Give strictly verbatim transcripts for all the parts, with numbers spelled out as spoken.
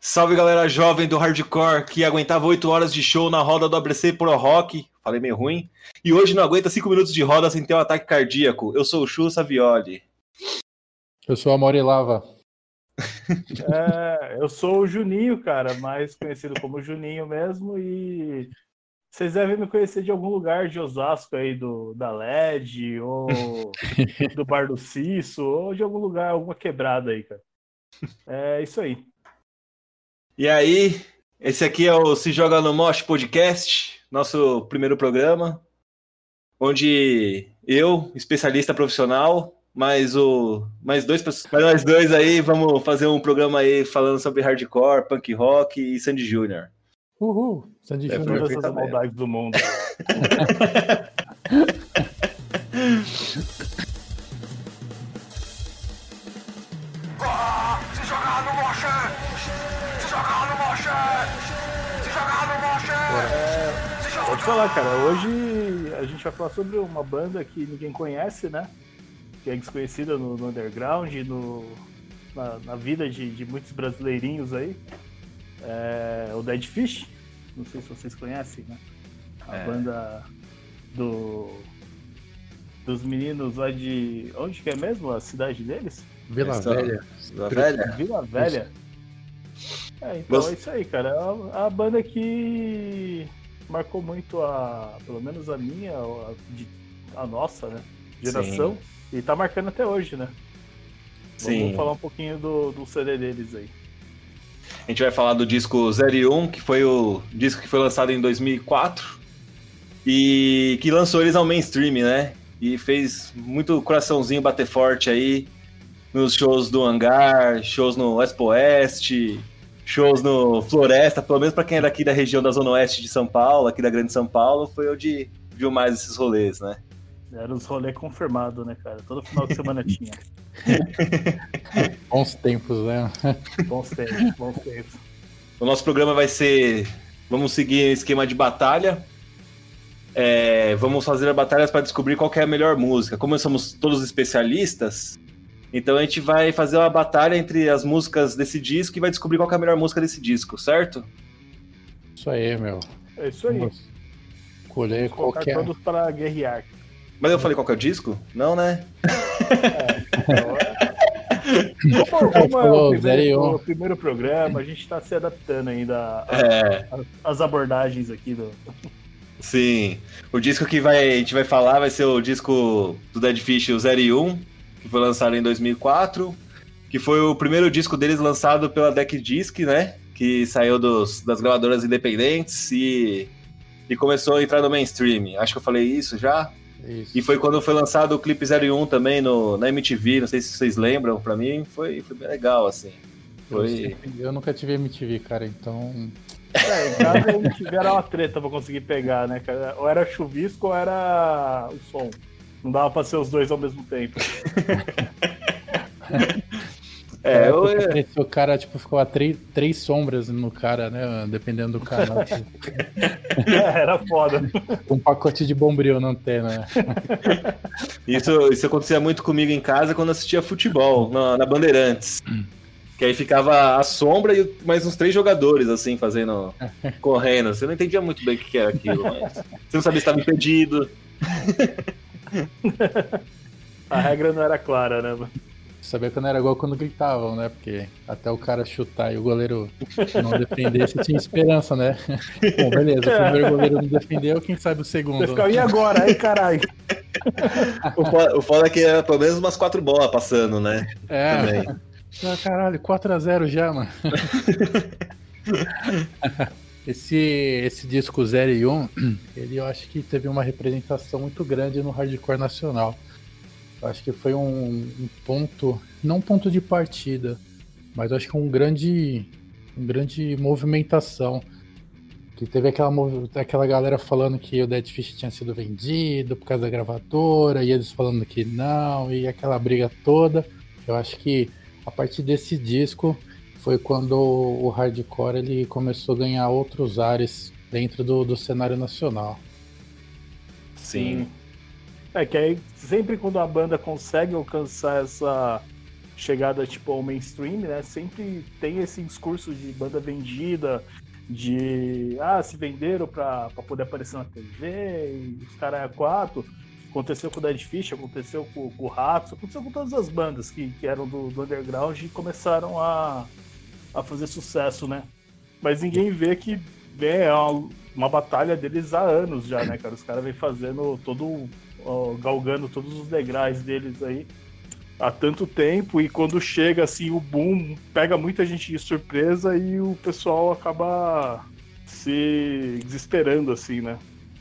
Salve galera jovem do hardcore que aguentava oito horas de show na roda do A B C Pro Rock, falei meio ruim, e hoje não aguenta cinco minutos de roda sem ter um ataque cardíaco. Eu sou o Chu Savioli. Eu sou a Morilava. É, eu sou o Juninho, cara, mais conhecido como Juninho mesmo, e vocês devem me conhecer de algum lugar de Osasco aí, do, da L E D, ou do Bar do Cisso, ou de algum lugar, alguma quebrada aí, cara. É isso aí. E aí, esse aqui é o Se Joga no Mosh Podcast, nosso primeiro programa, onde eu, especialista profissional, mais o mais dois, mais nós dois aí, vamos fazer um programa aí falando sobre hardcore, punk rock e Sandy Júnior Uhul, Sandy É, Júnior. Todas as maldades do mundo. Ah, se jogar no moche! Se jogar no moche! Se jogar no moche! Se jogar... Pode falar, cara. Hoje a gente vai falar sobre uma banda que ninguém conhece, né? Que é desconhecida no, no underground, no, na, na vida de, de muitos brasileirinhos aí. É o Dead Fish. Não sei se vocês conhecem, né? A É. banda do dos meninos lá de... Onde que é mesmo a cidade deles? Vila Essa- Velha. Vila Velha? Vila Velha. É, então Você- é isso aí, cara. É a, a banda que marcou muito a, pelo menos a minha, a, de- a nossa, né, geração. E tá marcando até hoje, né? Sim. Vamos falar um pouquinho do, do C D deles aí. A gente vai falar do disco zero e um, que foi o disco que foi lançado em dois mil e quatro e que lançou eles ao mainstream, né? E fez muito coraçãozinho bater forte aí nos shows do Hangar, shows no Expo Oeste, shows no Floresta, pelo menos pra quem é daqui da região da Zona Oeste de São Paulo, aqui da Grande São Paulo, foi onde viu mais esses rolês, né? Era os rolês confirmados, né, cara? Todo final de semana tinha. Bons tempos, né? Bons tempos, bons tempos. O nosso programa vai ser... Vamos seguir esquema de batalha. É, vamos fazer batalhas para descobrir qual que é a melhor música. Como somos todos especialistas, então a gente vai fazer uma batalha entre as músicas desse disco e vai descobrir qual que é a melhor música desse disco, certo? Isso aí, meu. É isso aí. Vamos escolher Colocar qualquer. todos para guerrear. Mas eu falei qual que é o disco? Não, né? Como, como é Falou, o primeiro, zero e um. o primeiro programa, a gente tá se adaptando ainda a- É, a- às abordagens aqui do... sim. O disco que vai, a gente vai falar vai ser o disco do Dead Fish, o zero e um, que foi lançado em dois mil e quatro, que foi o primeiro disco deles lançado pela Deck Disc, né? Que saiu dos, das gravadoras independentes e, e começou a entrar no mainstream. Acho que eu falei isso já. Isso. E foi quando foi lançado o clipe zero e um também no, na M T V, não sei se vocês lembram, pra mim foi, foi bem legal, assim. Eu, Foi... sempre- eu nunca tive M T V, cara, então. É, em casa a gente era uma treta pra conseguir pegar, né, cara? Ou era chuvisco ou era o som. Não dava pra ser os dois ao mesmo tempo. É, eu, porque o cara, tipo, ficou a três, três sombras no cara, né? Dependendo do canal. É, era foda. Um pacote de bombril na antena, né? isso, isso acontecia muito comigo em casa quando eu assistia futebol, na, na Bandeirantes. Que aí ficava a sombra e mais uns três jogadores, assim, fazendo... correndo. Você não entendia muito bem o que que era aquilo, mas... Você não sabia se estava impedido. A regra não era clara, né, mano? Sabia que não era igual quando gritavam, né? Porque até o cara chutar e o goleiro não defendesse, tinha esperança, né? Bom, beleza, o primeiro goleiro não defendeu, quem sabe o segundo? Você ficava, e agora? Aí, caralho. O foda, o foda é que era pelo menos umas quatro bolas passando, né? É, Também. ah, caralho, quatro a zero já, mano. Esse, esse disco zero e um, ele eu acho que teve uma representação muito grande no hardcore nacional. Eu acho que foi um, um ponto, não um ponto de partida, mas eu acho que um grande, um grande movimentação. Que teve aquela, movi- aquela galera falando que o Dead Fish tinha sido vendido por causa da gravadora, e eles falando que não, e aquela briga toda. Eu acho que a partir desse disco foi quando o hardcore ele começou a ganhar outros ares dentro do, do cenário nacional. Sim. É que aí, sempre quando a banda consegue alcançar essa, chegada tipo ao mainstream, né, sempre tem esse discurso de banda vendida, de ah, se venderam pra, pra poder aparecer na T V, e os caras é quatro. Aconteceu com o Dead Fish, aconteceu com, com o Ratos, aconteceu com todas as bandas que, que eram do, do underground e começaram a, a fazer sucesso, né? Mas ninguém vê que é uma, uma batalha deles há anos já, né, cara? Os caras vêm fazendo todo, ó, galgando todos os degraus deles aí há tanto tempo, e quando chega assim o boom, pega muita gente de surpresa e o pessoal acaba se desesperando assim, né?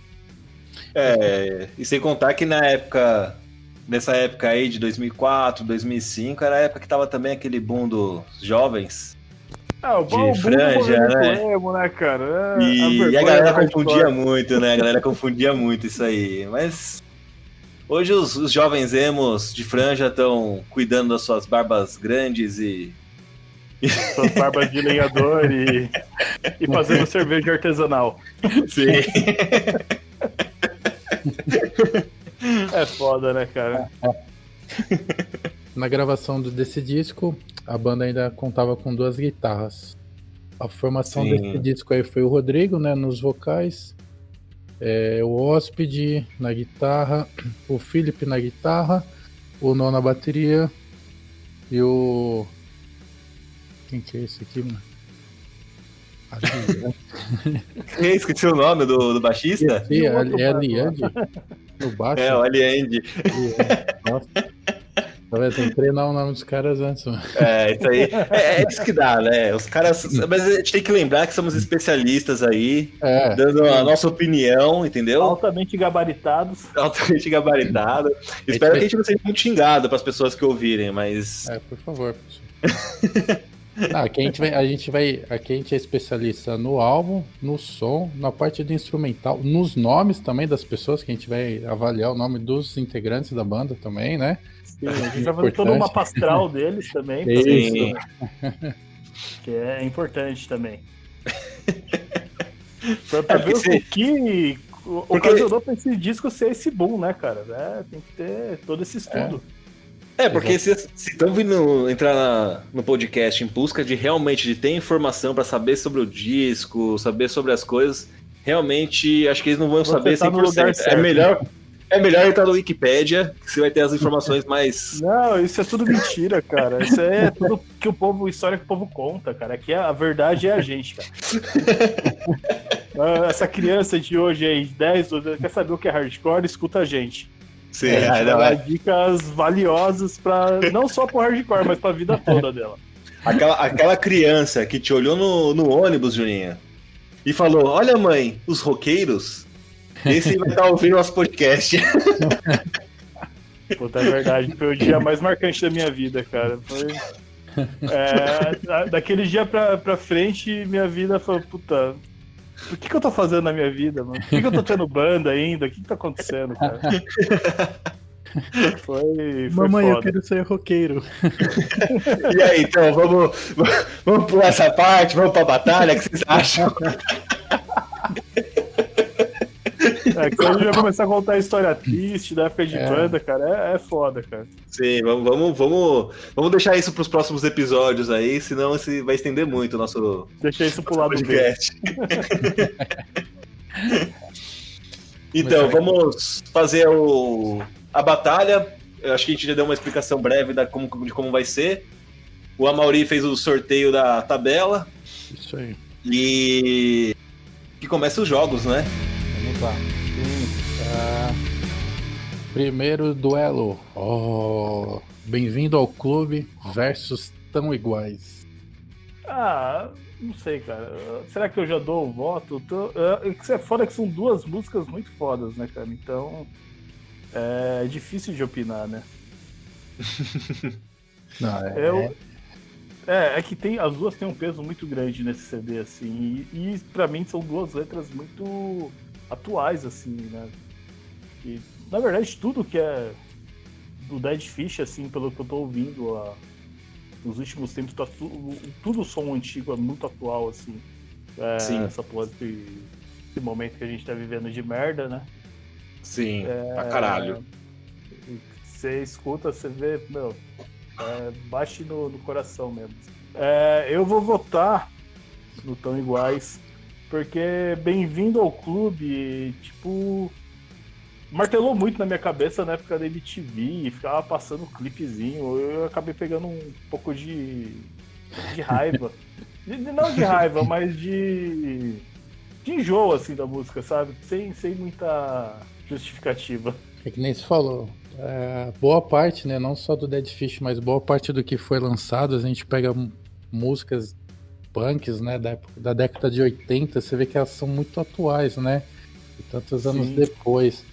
É, e sem contar que na época, nessa época aí de dois mil e quatro, dois mil e cinco, era a época que tava também aquele boom dos jovens. Ah, o de bom, franja, né? Emo, né, cara? É, E, a e a galera vergonha confundia hardcore. muito, né? A galera confundia muito isso aí. Mas hoje os, os jovens emos de franja estão cuidando das suas barbas grandes e Suas barbas de lenhador e, e fazendo cerveja artesanal. sim. É foda, né, cara? Na gravação do- desse disco, a banda ainda contava com duas guitarras. A formação Sim. desse disco aí foi o Rodrigo, né, nos vocais, é, o Hóspede na guitarra, o Felipe na guitarra, o Nó na bateria e o... Quem que é esse aqui, mano? Ali, Esqueci o nome do, do baixista? Esse, E o outro é mano Aliande, no baixo. É, o Aliende. Aliande. Nossa. Tá vendo? Tem que treinar o nome dos caras antes, mano. É, isso aí. É, é isso que dá, né? Os caras. Mas a gente tem que lembrar que somos especialistas aí, É, dando a nossa opinião, entendeu? Altamente gabaritados. Altamente gabaritado. Espero que a gente não seja muito xingado para as pessoas que ouvirem, mas. é, por favor, professor. Ah, aqui a gente vai, a gente vai, aqui a gente é especialista no álbum, no som, na parte do instrumental, nos nomes também das pessoas, que a gente vai avaliar o nome dos integrantes da banda também, né? Sim, a gente vai fazer todo um mapa astral deles também. pra Isso. ver, que é importante também. Pra, pra É, ver porque o se- que Porque- ocasionou pra esse disco ser esse boom, né, cara? É, tem que ter todo esse estudo. É, porque se estão vindo entrar na- no podcast em busca de realmente de ter informação para saber sobre o disco, saber sobre as coisas, realmente acho que eles não vão Você saber tá no lugar cem por cento. É certo. melhor, é melhor entrar no Wikipedia, que você vai ter as informações mais. Não, isso é tudo mentira, cara. Isso é tudo que o povo, história que o povo conta, cara. Aqui a verdade é a gente, cara. Ah, essa criança de hoje aí, dez, doze anos, quer saber o que é hardcore? Escuta a gente. Sim, A gente é, vai não, dar é. dicas valiosas para não só pro hardcore, mas pra vida toda dela. Aquela, aquela criança que te olhou no, no ônibus, Juninho, e falou: Olha, mãe, os roqueiros. Esse vai estar ouvindo nosso podcast. Puta, é verdade. Foi o dia mais marcante da minha vida, cara. Foi. É, da- daquele dia pra, pra frente, minha vida foi, puta. O que, que eu tô fazendo na minha vida, mano? Por que, que eu tô tendo banda ainda? O que, que tá acontecendo, cara? Foi, foi Mamãe, eu foda. quero ser roqueiro. E aí, então, vamos, vamos pular essa parte, vamos pra batalha, o que vocês acham? É, que hoje vai começar a contar a história triste da época de É. banda, cara. É, é foda, cara. Sim, vamos, vamos, vamos, vamos deixar isso pros próximos episódios aí, senão esse vai estender muito o nosso Deixa isso pro lado B. podcast. Então, vamos fazer o, a batalha. Eu acho que a gente já deu uma explicação breve da, como, de como vai ser. O Amaury fez o sorteio da tabela Isso aí. e que começa os jogos, né? Vamos lá. Ah, primeiro duelo. Oh, bem-vindo ao clube versus tão iguais. Ah, não sei, cara. Será que eu já dou o voto? Tô... É, isso é foda que são duas músicas muito fodas, né, cara? Então é difícil de opinar, né? Não, é, Eu... É, é que tem, as duas têm um peso muito grande nesse C D, assim, e, e pra mim são duas letras muito atuais, assim, né? E, na verdade, tudo que é do Dead Fish, assim, pelo que eu tô ouvindo a, nos últimos tempos, tá tu, tudo som antigo é muito atual, assim. É, Sim. essa porra de, esse momento que a gente tá vivendo de merda, né? Sim, pra caralho. Você escuta, você vê, meu, É, bate no, no coração mesmo. É, eu vou votar no Tão Iguais, porque Bem-vindo ao Clube, tipo, martelou muito na minha cabeça na época da M T V, e ficava passando um clipezinho, eu acabei pegando um pouco de, de raiva. de, de- não de raiva, mas de, de enjoo, assim, da música, sabe? Sem, sem muita justificativa. É que nem se falou. É, boa parte, né? Não só do Dead Fish, mas boa parte do que foi lançado, a gente pega m- músicas punks, né? Da, época- da década de oitenta, você vê que elas são muito atuais, né? E tantos anos Sim. depois.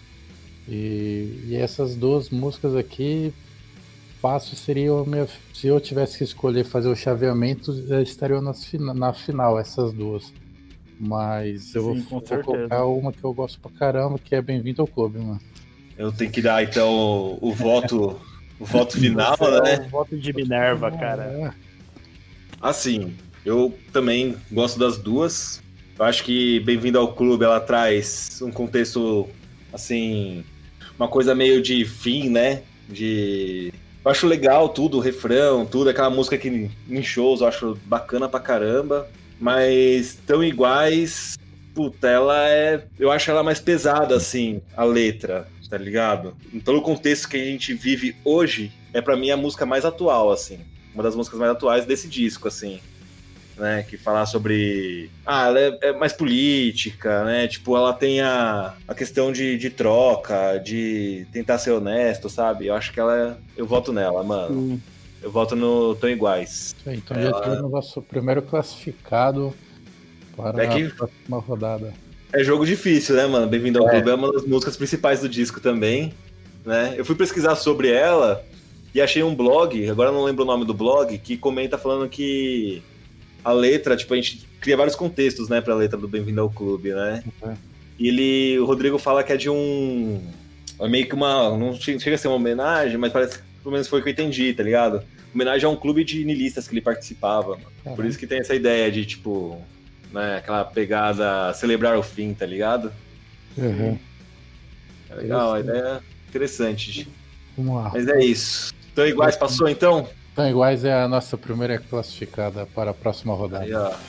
E, e essas duas músicas aqui, fácil seria o meu. Se eu tivesse que escolher fazer o chaveamento, já estariam nas fina- na final, essas duas. Mas eu vou, Sim, com vou certeza. colocar uma que eu gosto pra caramba, que é Bem-vindo ao Clube, mano. Eu tenho que dar, então, o, o voto, o voto final, Você é né? o voto de Minerva, cara. É, Assim, eu também gosto das duas. Eu acho que Bem-vindo ao Clube, ela traz um contexto, assim, uma coisa meio de fim, né? De... Eu acho legal tudo, o refrão, tudo, aquela música que em shows eu acho bacana pra caramba. Mas tão iguais, puta, ela é... Eu acho ela mais pesada, assim, a letra, tá ligado? Em todo o contexto que a gente vive hoje, é pra mim a música mais atual, assim. Uma das músicas mais atuais desse disco, assim. Né, que falar sobre... Ah, ela é, é mais política, né? Tipo, ela tem a, a questão de, de troca, de tentar ser honesto, sabe? Eu acho que ela... é- Eu voto nela, mano. Sim. Eu voto no Tão Iguais. isso aí, então Ela- já temos nosso primeiro classificado para É que- a próxima rodada. É jogo difícil, né, mano? Bem-vindo ao É. Clube é uma das músicas principais do disco também, né? Eu fui pesquisar sobre ela e achei um blog, agora eu não lembro o nome do blog, que comenta falando que a letra, tipo, a gente cria vários contextos, né, pra letra do Bem-vindo ao Clube, né? Uhum. E ele, o Rodrigo fala que é de um... É meio que uma... Não che- chega a ser uma homenagem, mas parece que pelo menos foi o que eu entendi, tá ligado? Homenagem a um clube de niilistas que ele participava, mano. Por Caramba. isso que tem essa ideia de, tipo... Né, aquela pegada celebrar o fim, tá ligado? Uhum. É legal, a Interessante. ideia é interessante. Vamos lá. Mas é isso. Então, iguais, passou então? Então, Iguais é a nossa primeira classificada para a próxima rodada. Aí, ó.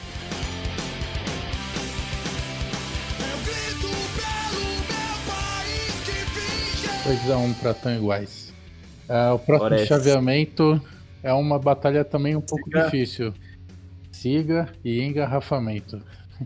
dois a um para Tão Iguais. Ah, o próximo Parece. chaveamento é uma batalha também um pouco Siga. difícil. Siga e engarrafamento.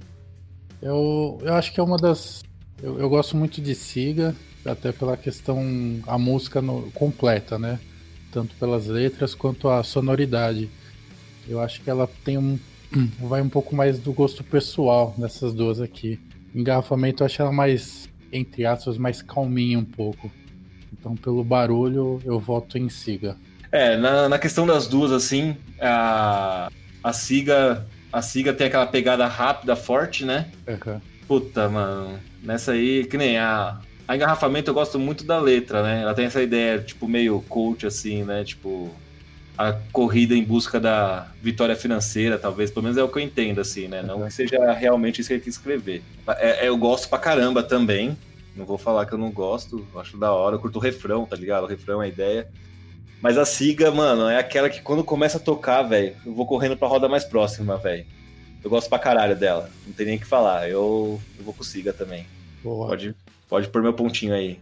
Eu, eu acho que é uma das. Eu, eu gosto muito de Siga, até pela questão. A música no- completa, né? Tanto pelas letras quanto a sonoridade. Eu acho que ela tem um. Vai um pouco mais do gosto pessoal nessas duas aqui. Engarrafamento eu acho ela mais, entre aspas, mais calminha um pouco. Então, pelo barulho, eu voto em Siga. É, na, na questão das duas, assim, a, a Siga. A Siga tem aquela pegada rápida, forte, né? Uhum. Puta, mano. Nessa aí, que nem a. A engarrafamento eu gosto muito da letra, né? Ela tem essa ideia, tipo, meio coach, assim, né? Tipo, a corrida em busca da vitória financeira, talvez. Pelo menos é o que eu entendo, assim, né? Não Uhum. que seja realmente isso que ele quis escrever. É, é, eu gosto pra caramba também. Não vou falar que eu não gosto. Eu acho da hora. Eu curto o refrão, tá ligado? O refrão é a ideia. Mas a Siga, mano, é aquela que quando começa a tocar, velho, eu vou correndo pra roda mais próxima, velho. Eu gosto pra caralho dela. Não tem nem o que falar. Eu, eu vou com Siga também. Boa. Pode, pode pôr meu pontinho aí.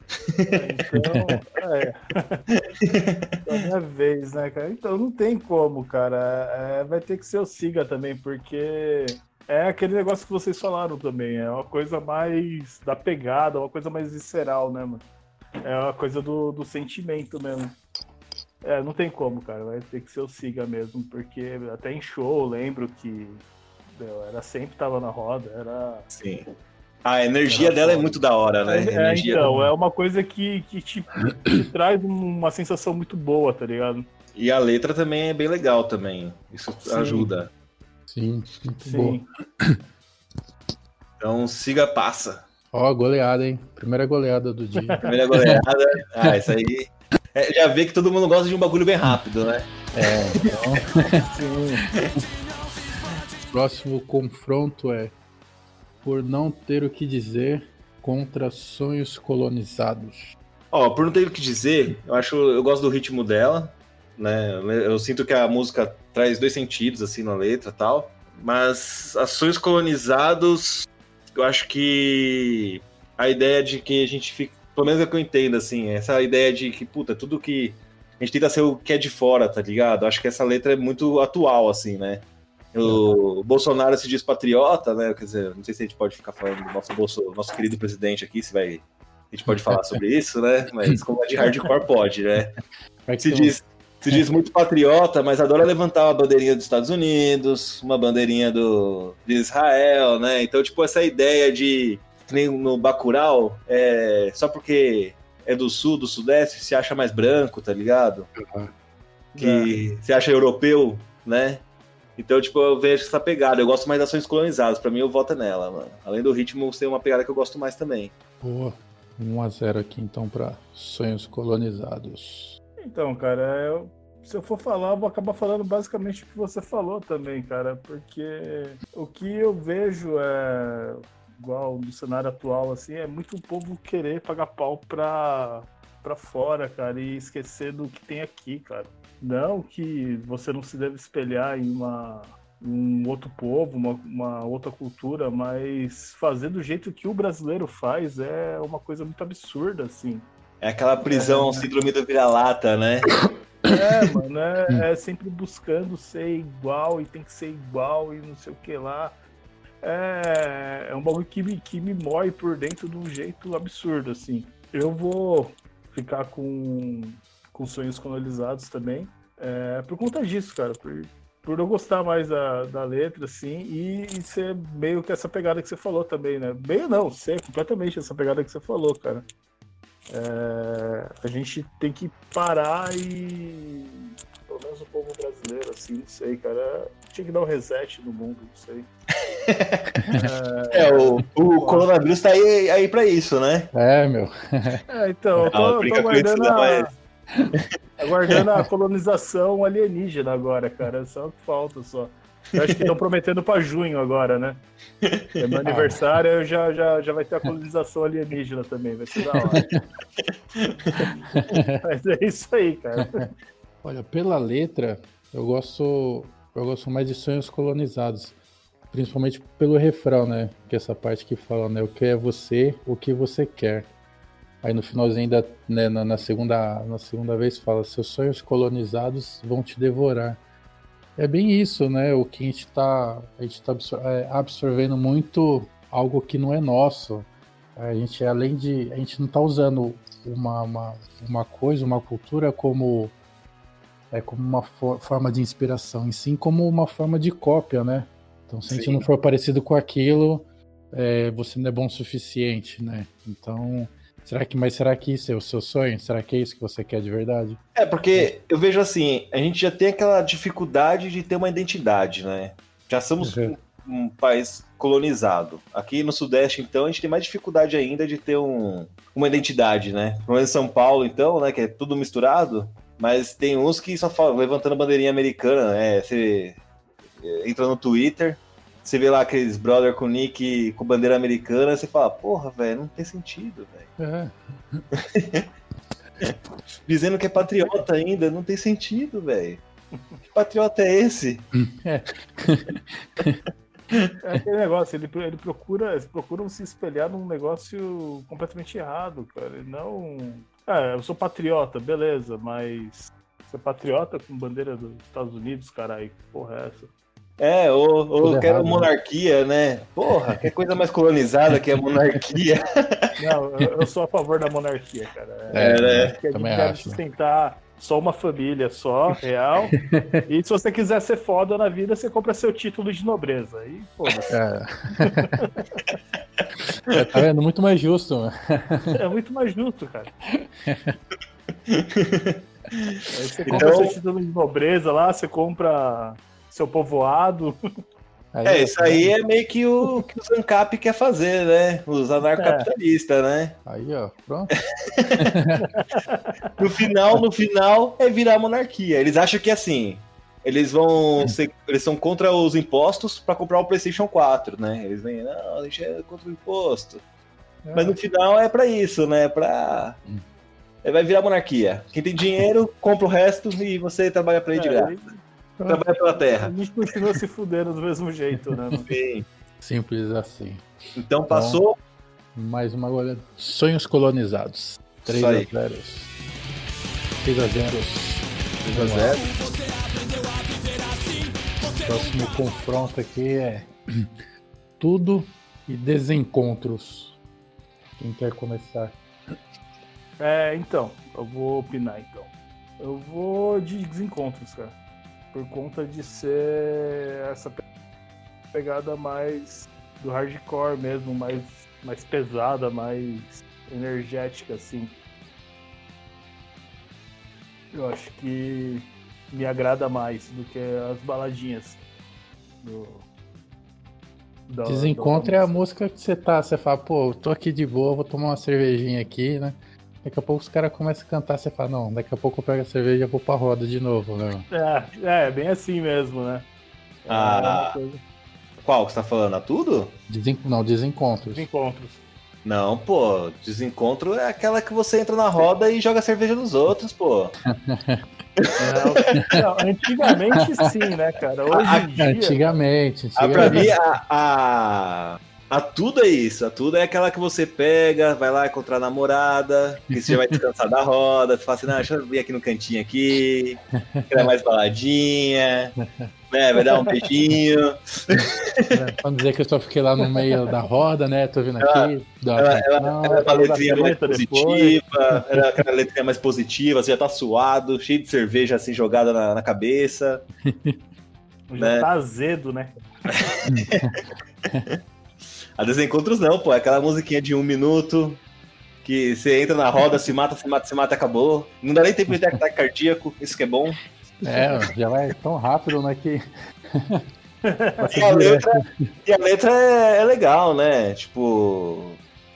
Então, é. É a minha vez, né, cara? Então não tem como, cara. É, vai ter que ser o Siga também, porque é aquele negócio que vocês falaram também. É uma coisa mais da pegada, uma coisa mais visceral, né, mano? É uma coisa do, do sentimento mesmo. É, não tem como, cara. Vai ter que ser o Siga mesmo, porque até em show eu lembro que meu, era sempre tava na roda, era. Sim. A energia Era dela é foda. muito da hora, né? A É, energia... então, é uma coisa que, que te, te traz uma sensação muito boa, tá ligado? E a letra também é bem legal também. Isso Sim. ajuda. Sim, muito boa. Sim. Então, Siga passa. Ó, goleada, hein? Primeira goleada do dia. Primeira goleada. Ah, isso aí. É, já vê que todo mundo gosta de um bagulho bem rápido, né? É, então, Sim. próximo confronto é Por Não Ter O Que Dizer contra Sonhos Colonizados. Ó, por não ter o que dizer, eu acho, eu gosto do ritmo dela. né? Eu sinto que a música traz dois sentidos, assim, na letra e tal. Mas As Sonhos Colonizados, eu acho que a ideia de que a gente fica... Pelo menos é o que eu entendo, assim. Essa ideia de que, puta, tudo que... A gente tenta ser o que é de fora, tá ligado? Acho que essa letra é muito atual, assim, né? O Bolsonaro se diz patriota, né? Quer dizer, não sei se a gente pode ficar falando do nosso, Bolso, nosso querido presidente aqui, se vai... A gente pode falar sobre isso, né? Mas como é de hardcore, pode, né? Se diz, se diz muito patriota, mas adora levantar uma bandeirinha dos Estados Unidos, uma bandeirinha do, de Israel, né? Então, tipo, essa ideia de... No Bacurau, é, só porque é do sul, do sudeste, se acha mais branco, tá ligado? Uhum. Que é. Se acha europeu, né? Então, tipo, eu vejo essa pegada. Eu gosto mais das Sonhos Colonizadas. Pra mim, eu voto nela, mano. Além do ritmo, ser uma pegada que eu gosto mais também. Boa. um a zero aqui, então, pra Sonhos Colonizados. Então, cara, eu, se eu for falar, eu vou acabar falando basicamente o que você falou também, cara. Porque o que eu vejo é... igual no cenário atual, assim, é muito o povo querer pagar pau pra, pra fora, cara, e esquecer do que tem aqui, cara. Não que você não se deve espelhar em uma, um outro povo, uma, uma outra cultura, mas fazer do jeito que o brasileiro faz é uma coisa muito absurda, assim. É aquela prisão, é... síndrome do vira-lata, né? É, mano, é, é sempre buscando ser igual e tem que ser igual e não sei o que lá. É, é um bagulho que me, que me mói por dentro de um jeito absurdo, assim. Eu vou ficar com, com Sonhos Colonizados também, é, por conta disso, cara, por, por eu gostar mais da, da letra, assim, e, e ser meio que essa pegada que você falou também, né? Meio não, ser completamente essa pegada que você falou, cara. É, a gente tem que parar e... pelo menos o povo brasileiro, assim, não sei, cara, tinha que dar um reset no mundo, não sei. É, é o, o coronavírus tá aí, aí pra isso, né? É, meu. É, então, eu tô, ah, eu tô aguardando, a, aguardando a colonização alienígena agora, cara, só o que falta, só. Eu acho que estão prometendo pra junho agora, né? É meu aniversário, já, já, já vai ter a colonização alienígena também, vai ser da hora. Mas é isso aí, cara. Olha, pela letra, eu gosto, eu gosto mais de Sonhos Colonizados. Principalmente pelo refrão, né? Que é essa parte que fala, né? O que é você, o que você quer. Aí no finalzinho ainda, né, na, na, segunda, na segunda vez fala, seus sonhos colonizados vão te devorar. É bem isso, né? O que a gente tá, a gente tá absor- é, absorvendo muito algo que não é nosso. A gente, além de... A gente não tá usando uma, uma, uma coisa, uma cultura como... É como uma for- forma de inspiração, e sim como uma forma de cópia, né? Então, se a gente Sim. não for parecido com aquilo, é, você não é bom o suficiente, né? Então, será que, mas será que isso é o seu sonho? Será que é isso que você quer de verdade? É, porque eu vejo assim, a gente já tem aquela dificuldade de ter uma identidade, né? Já somos uhum. um, um país colonizado. Aqui no Sudeste, então, a gente tem mais dificuldade ainda de ter um, uma identidade, né? Pelo menos em São Paulo, então, né? Que é tudo misturado. Mas tem uns que só falam, levantando bandeirinha americana, né? Você entra no Twitter, você vê lá aqueles brother com nick com bandeira americana, você fala, porra, velho, não tem sentido, velho. É. Dizendo que é patriota ainda, não tem sentido, velho. Que patriota é esse? É. É aquele negócio, ele, ele procura, eles procuram se espelhar num negócio completamente errado, cara. E não. É, eu sou patriota, beleza, mas ser patriota com bandeira dos Estados Unidos, caralho, que porra é essa? É, ou, ou quero errado, monarquia, né? Porra, que coisa mais colonizada que a monarquia. Não, eu, eu sou a favor da monarquia, cara. É, é né? Que a gente deve sustentar só uma família só, real. E se você quiser ser foda na vida, você compra seu título de nobreza. E foda-se. É. É, tá vendo? Muito mais justo. Né? É muito mais justo, cara. Aí você compra então... seu título de nobreza lá, você compra seu povoado. Aí, é, isso aí é meio que o que o Zancap quer fazer, né? Os anarcocapitalistas, é. né? Aí, ó, pronto. No final, no final, é virar monarquia. Eles acham que, assim, eles vão ser, eles são contra os impostos para comprar o PlayStation quatro, né? Eles vêm, não, a gente é contra o imposto. É. Mas no final é para isso, né? Pra... Aí vai virar monarquia. Quem tem dinheiro, compra o resto e você trabalha pra ele de É, graça. e- Trabalha pela A terra. gente continua se fudendo do mesmo jeito, né? mano? Sim. Simples assim. Então passou. Mais uma goleada. Sonhos colonizados. três Isso a aí. zero. três a zero. três a zero. Próximo confronto aqui é tudo e desencontros. Quem quer começar? É, então, eu vou opinar então. Eu vou de desencontros, cara. Por conta de ser essa pe- pegada mais do hardcore mesmo, mais, mais pesada, mais energética, assim. Eu acho que me agrada mais do que as baladinhas do. da- Desencontro da é a música que você tá, você fala, pô, eu tô aqui de boa, vou tomar uma cervejinha aqui, né? Daqui a pouco os caras começam a cantar, você fala, não, daqui a pouco eu pego a cerveja e vou pra roda de novo, né? É, é, bem assim mesmo, né? É Ah. uma coisa- Qual que você tá falando? A tudo? Desen... Não, desencontros. Desencontros. Não, pô. Desencontro é aquela que você entra na roda e joga cerveja nos outros, pô. Não, não, antigamente sim, né, cara? Hoje em dia. Antigamente, Ah, pra mim, antigamente. a, a, a tudo é isso. A tudo é aquela que você pega, vai lá encontrar a namorada, que você já vai descansar da roda, você fala assim, não, deixa eu vir aqui no cantinho aqui, quer mais baladinha, né, vai dar um beijinho. Vamos dizer que eu só fiquei lá no meio da roda, né? Tô vindo aqui, dá uma Ela, ela, atenção. ela é uma letrinha mais treta positiva, era aquela letrinha mais positiva, você já tá suado, cheio de cerveja assim jogada na, na cabeça. Já né? tá azedo, né? A Desencontros não, pô, é aquela musiquinha de um minuto que você entra na roda, se mata, se mata, se mata, acabou. Não dá nem tempo de ter ataque cardíaco, isso que é bom. É, já vai tão rápido, né? Que. E a letra, e a letra é, é legal, né? Tipo.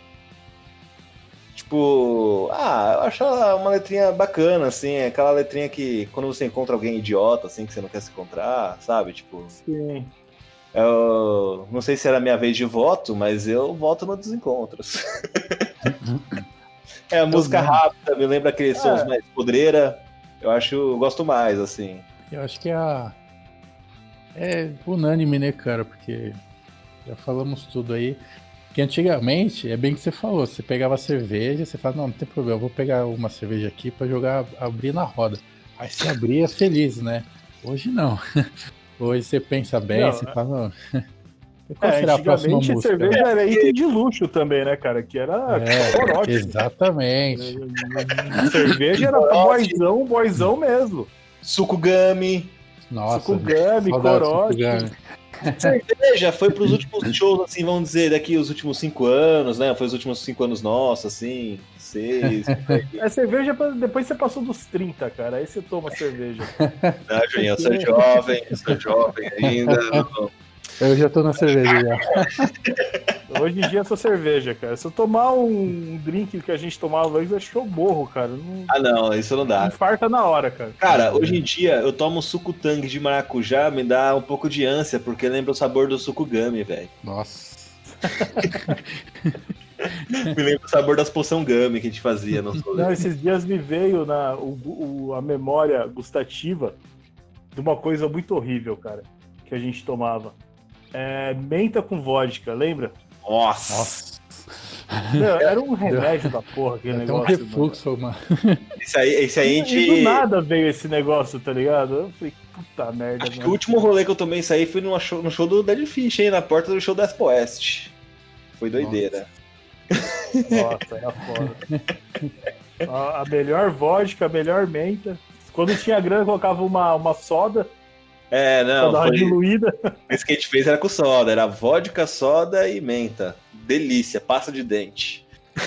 Tipo. Ah, eu acho ela uma letrinha bacana, assim. É aquela letrinha que quando você encontra alguém idiota, assim, que você não quer se encontrar, sabe? Tipo. Sim. Eu não sei se era a minha vez de voto, mas eu voto no Desencontros. É a música Também. rápida, me lembra aqueles sons É. mais podreira. Eu acho, eu gosto mais, assim. Eu acho que é a. É unânime, né, cara? Porque já falamos tudo aí. Que antigamente, é bem que você falou, você pegava cerveja, você fala, não, não tem problema, eu vou pegar uma cerveja aqui pra jogar, abrir na roda. Aí você abria feliz, né? Hoje não. Hoje você pensa bem, Não, você fala, não. É, Qual será a próxima antigamente música? cerveja era item de luxo também, né, cara? Que era É, corote. exatamente. Cerveja era Corote. boizão, boizão mesmo. Suco Gummy. Nossa, Sucugami, saudade do corote. Sucugami. Cerveja foi pros últimos shows, assim, vamos dizer, daqui os últimos cinco anos, né? Foi os últimos cinco anos nossos, assim, seis. É cerveja, pra- depois você passou dos trinta, cara. Aí você toma cerveja. Ah, Juninho, eu sou jovem, eu sou jovem ainda. não- Eu já tô na cerveja já. Hoje em dia é só cerveja, cara. Se eu tomar um drink que a gente tomava antes, acho que eu morro, cara. Não, Ah, não, isso não dá. infarta na hora, cara. Cara, hoje em dia eu tomo suco tangue de maracujá, me dá um pouco de ânsia, porque lembra o sabor do suco Gummy, velho. Nossa. Me lembra o sabor das poção Gummy que a gente fazia no rolê. Não, esses dias me veio na, o, o- a memória gustativa de uma coisa muito horrível, cara, que a gente tomava. É, menta com vodka, lembra? Nossa. Nossa. Meu, era um remédio da porra aquele Tem um negócio. refluxo, mano. Esse aí, esse aí a mano. E do gente. nada veio esse negócio, tá ligado? Eu falei, puta merda, Acho que o mano. último rolê que eu tomei isso aí foi numa show- no show do Dead Fish, hein? Na porta do show da Expo West. Foi doideira. Nossa, era foda. A, a melhor vodka, a melhor menta. Quando tinha grana, eu colocava uma, uma soda É, pra não, dar uma foi... diluída. esse que a gente fez era com soda, era vodka, soda e menta. Delícia, pasta de dente.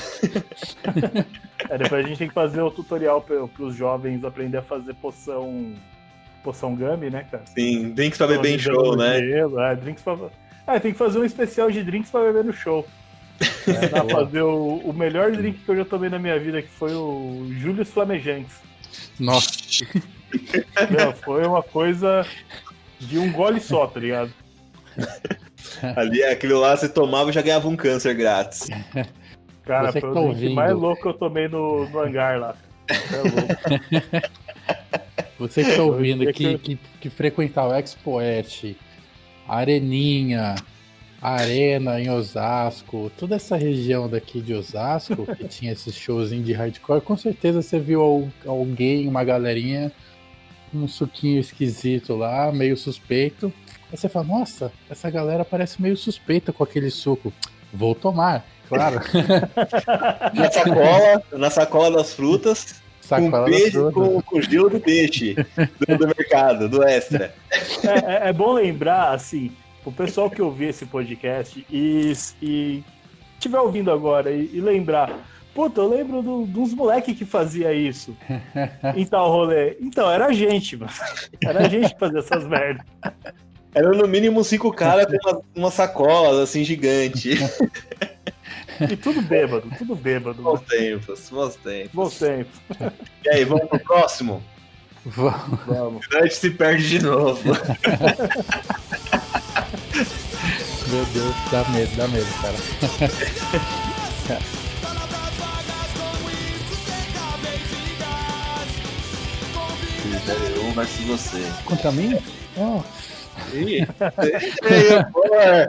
É, depois a gente tem que fazer o tutorial para os jovens aprender a fazer poção poção gummy, né, cara? Sim, drinks pra beber em Então, show, né? gelo, é, drinks pra... é, tem que fazer um especial de drinks pra beber no show. É, dá pra fazer o, o melhor drink que eu já tomei na minha vida, que foi o Július Flamejantes. Nossa. Meu, foi uma coisa de um gole só, tá ligado? Ali, aquilo lá, você tomava e já ganhava um câncer grátis. Cara, Você foi que o tá drink ouvindo. mais louco que eu tomei no, no hangar lá. É louco. Você que tá ouvindo, Eu que, que, que frequentava o Expoet, Areninha, Arena em Osasco, toda essa região daqui de Osasco, que tinha esses showzinhos de hardcore, com certeza você viu al- alguém, uma galerinha, um suquinho esquisito lá, meio suspeito. Aí você fala, nossa, essa galera parece meio suspeita com aquele suco. Vou tomar, claro. Na sacola, na sacola das frutas, Sacola com das peixe, frutas. com, com gelo de peixe do, do mercado, do Extra. É, é- é bom lembrar, assim, o pessoal que ouvir esse podcast e, e estiver ouvindo agora e, e lembrar, puta, eu lembro do, dos moleques que fazia isso em tal rolê. Então, era a gente, mano. Era a gente que fazia essas merdas. Eram no mínimo cinco caras com uma, uma sacola assim gigante. E tudo bêbado, tudo bêbado. Bons Mano. tempos, bons tempos. Bom tempo. E aí, vamos pro próximo? Vamos. Vamos. Senão a gente se perde de novo. Meu Deus, dá medo, dá medo, cara. Um versus você. Contra mim? Oh. Ih, ei, amor.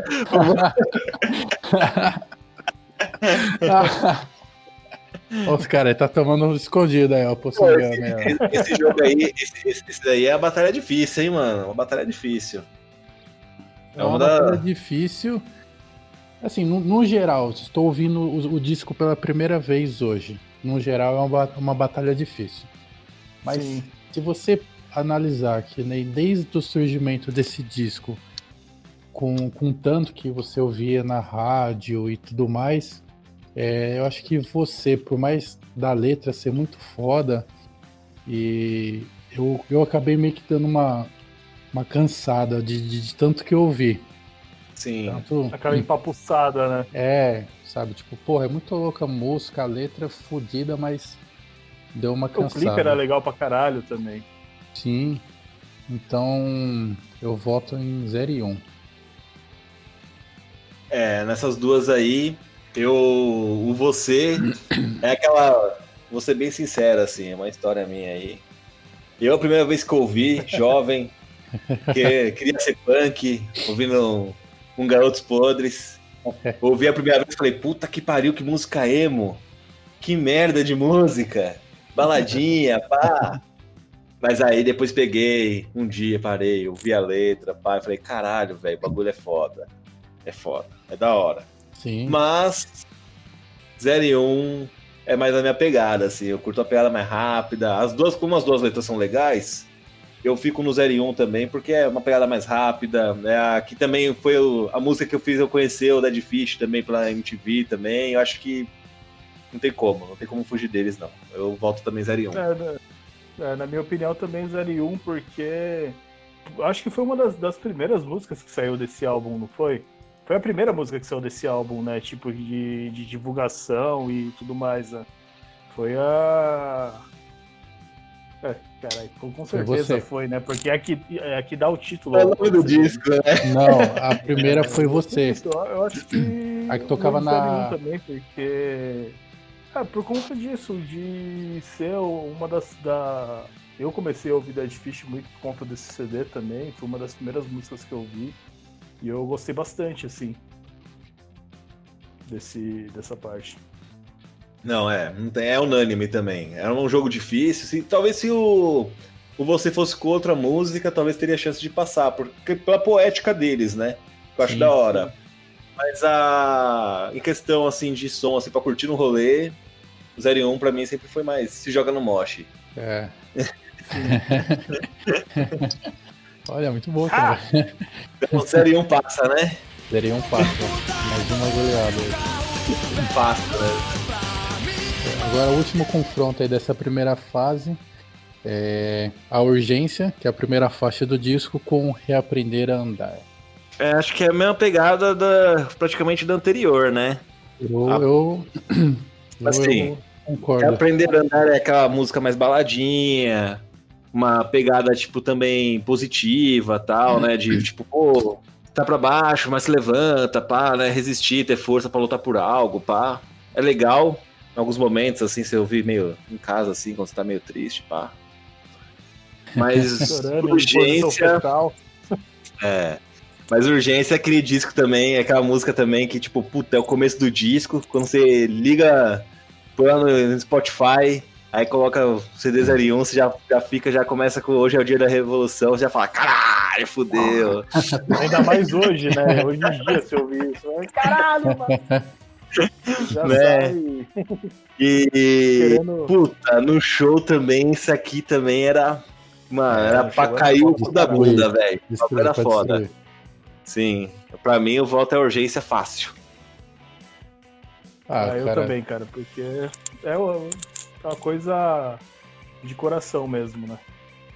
Ó, os caras, tá tomando um escondido aí, ó, Pô, poçongando esse, aí, ó. esse- esse jogo aí, esse, esse, esse daí é a batalha difícil, hein, mano? Uma batalha difícil. É uma Vamos dar- batalha difícil. Assim, no, no geral, estou ouvindo o, o disco pela primeira vez hoje. No geral, é uma, ba- uma batalha difícil. Mas Sim. se você analisar que né, desde o surgimento desse disco, com, com tanto que você ouvia na rádio e tudo mais, é, eu acho que você, por mais da letra ser muito foda, e eu, eu acabei meio que dando uma, uma cansada de, de, de tanto que eu ouvi. Sim. Tanto, Aquela empapuçada, né? é, sabe, tipo, porra, é muito louca a música, a letra fodida, mas deu uma O cansada. clipe era legal pra caralho também. Sim, então eu voto em zero e um. É, nessas duas aí, eu. O você é aquela. Vou ser bem sincero, assim, é uma história minha aí. Eu, a primeira vez que eu ouvi, jovem, que queria ser punk, ouvindo um, um Garotos Podres. Ouvi a primeira vez e falei, puta que pariu, que música emo. Que merda de música. Baladinha, pá. Mas aí depois peguei, um dia parei, ouvi a letra, pá, e falei, caralho, velho, o bagulho é foda. É foda, é da hora. Sim, Mas zero e um é mais a minha pegada, assim. Eu curto a pegada mais rápida. As duas, como as duas letras são legais, eu fico no zero e um também, porque é uma pegada mais rápida. É a que também foi o- a música que eu fiz eu conhecer o Dead Fish também pela M T V também. Eu acho que não tem como, não tem como fugir deles, não. Eu volto também zero e um. É, né? É, na minha opinião, também zero e um, porque acho que foi uma das, das primeiras músicas que saiu desse álbum, não foi? Foi a primeira música que saiu desse álbum, né? Tipo, de, de divulgação e tudo mais, né? Foi a... É, caralho, com com Foi certeza você. foi, né? Porque é a que, é a que dá o título. É o ao- nome do disco, né? não, a primeira foi você. Isso, eu eu acho que... A que tocava o zero e um na- também, porque... É, por conta disso, de ser uma das... Da... Eu comecei a ouvir Dead Fish muito por conta desse C D também, foi uma das primeiras músicas que eu ouvi, e eu gostei bastante, assim, desse, dessa parte. Não, é, não tem, é unânime também. Era um jogo difícil. Se, talvez se o, o você fosse com outra música, talvez teria chance de passar, porque pela poética deles, né? Que eu acho Sim, da hora. Mas a em questão assim de som, assim, pra curtir no rolê, o zero e um pra mim sempre foi mais se joga no mosh. É. Olha, muito bom, cara. Então o zero e um passa, né? Daria um passo. Mais uma goleada aí. Passa, né? Agora, o último confronto aí dessa primeira fase é a Urgência, que é a primeira faixa do disco, com Reaprender a Andar. É, acho que é a mesma pegada da, praticamente da anterior, né? Eu, Ah. eu, eu, Assim, eu concordo. Aprender a Andar é aquela música mais baladinha, uma pegada, tipo, também positiva, tal, né? De, tipo, pô, tá pra baixo, mas se levanta, pá, né? Resistir, ter força pra lutar por algo, pá. É legal. em alguns momentos, assim, você ouvir meio em casa, assim, quando você tá meio triste, pá. Mas Chorando, em urgência... posição fetal. É... Mas Urgência é aquele disco também, é aquela música também que, tipo, puta, é o começo do disco, quando você liga, põe lá no Spotify, aí coloca o C D zero um, você já, já fica, já começa com Hoje é o Dia da Revolução, você já fala, caralho, fudeu. Ainda mais hoje, né? Hoje em dia, se eu ouvir isso. Caralho, mano. Já Né? sai. E, Querendo- puta, no show também, isso aqui também era, mano, É, era no pra show era cair o foda cu da pra bunda, caralho. velho. Destruir, Era pra foda. destruir. Sim, pra mim o voto é Urgência fácil. Ah, Ah, eu cara, também, cara, porque é uma é uma coisa de coração mesmo, né?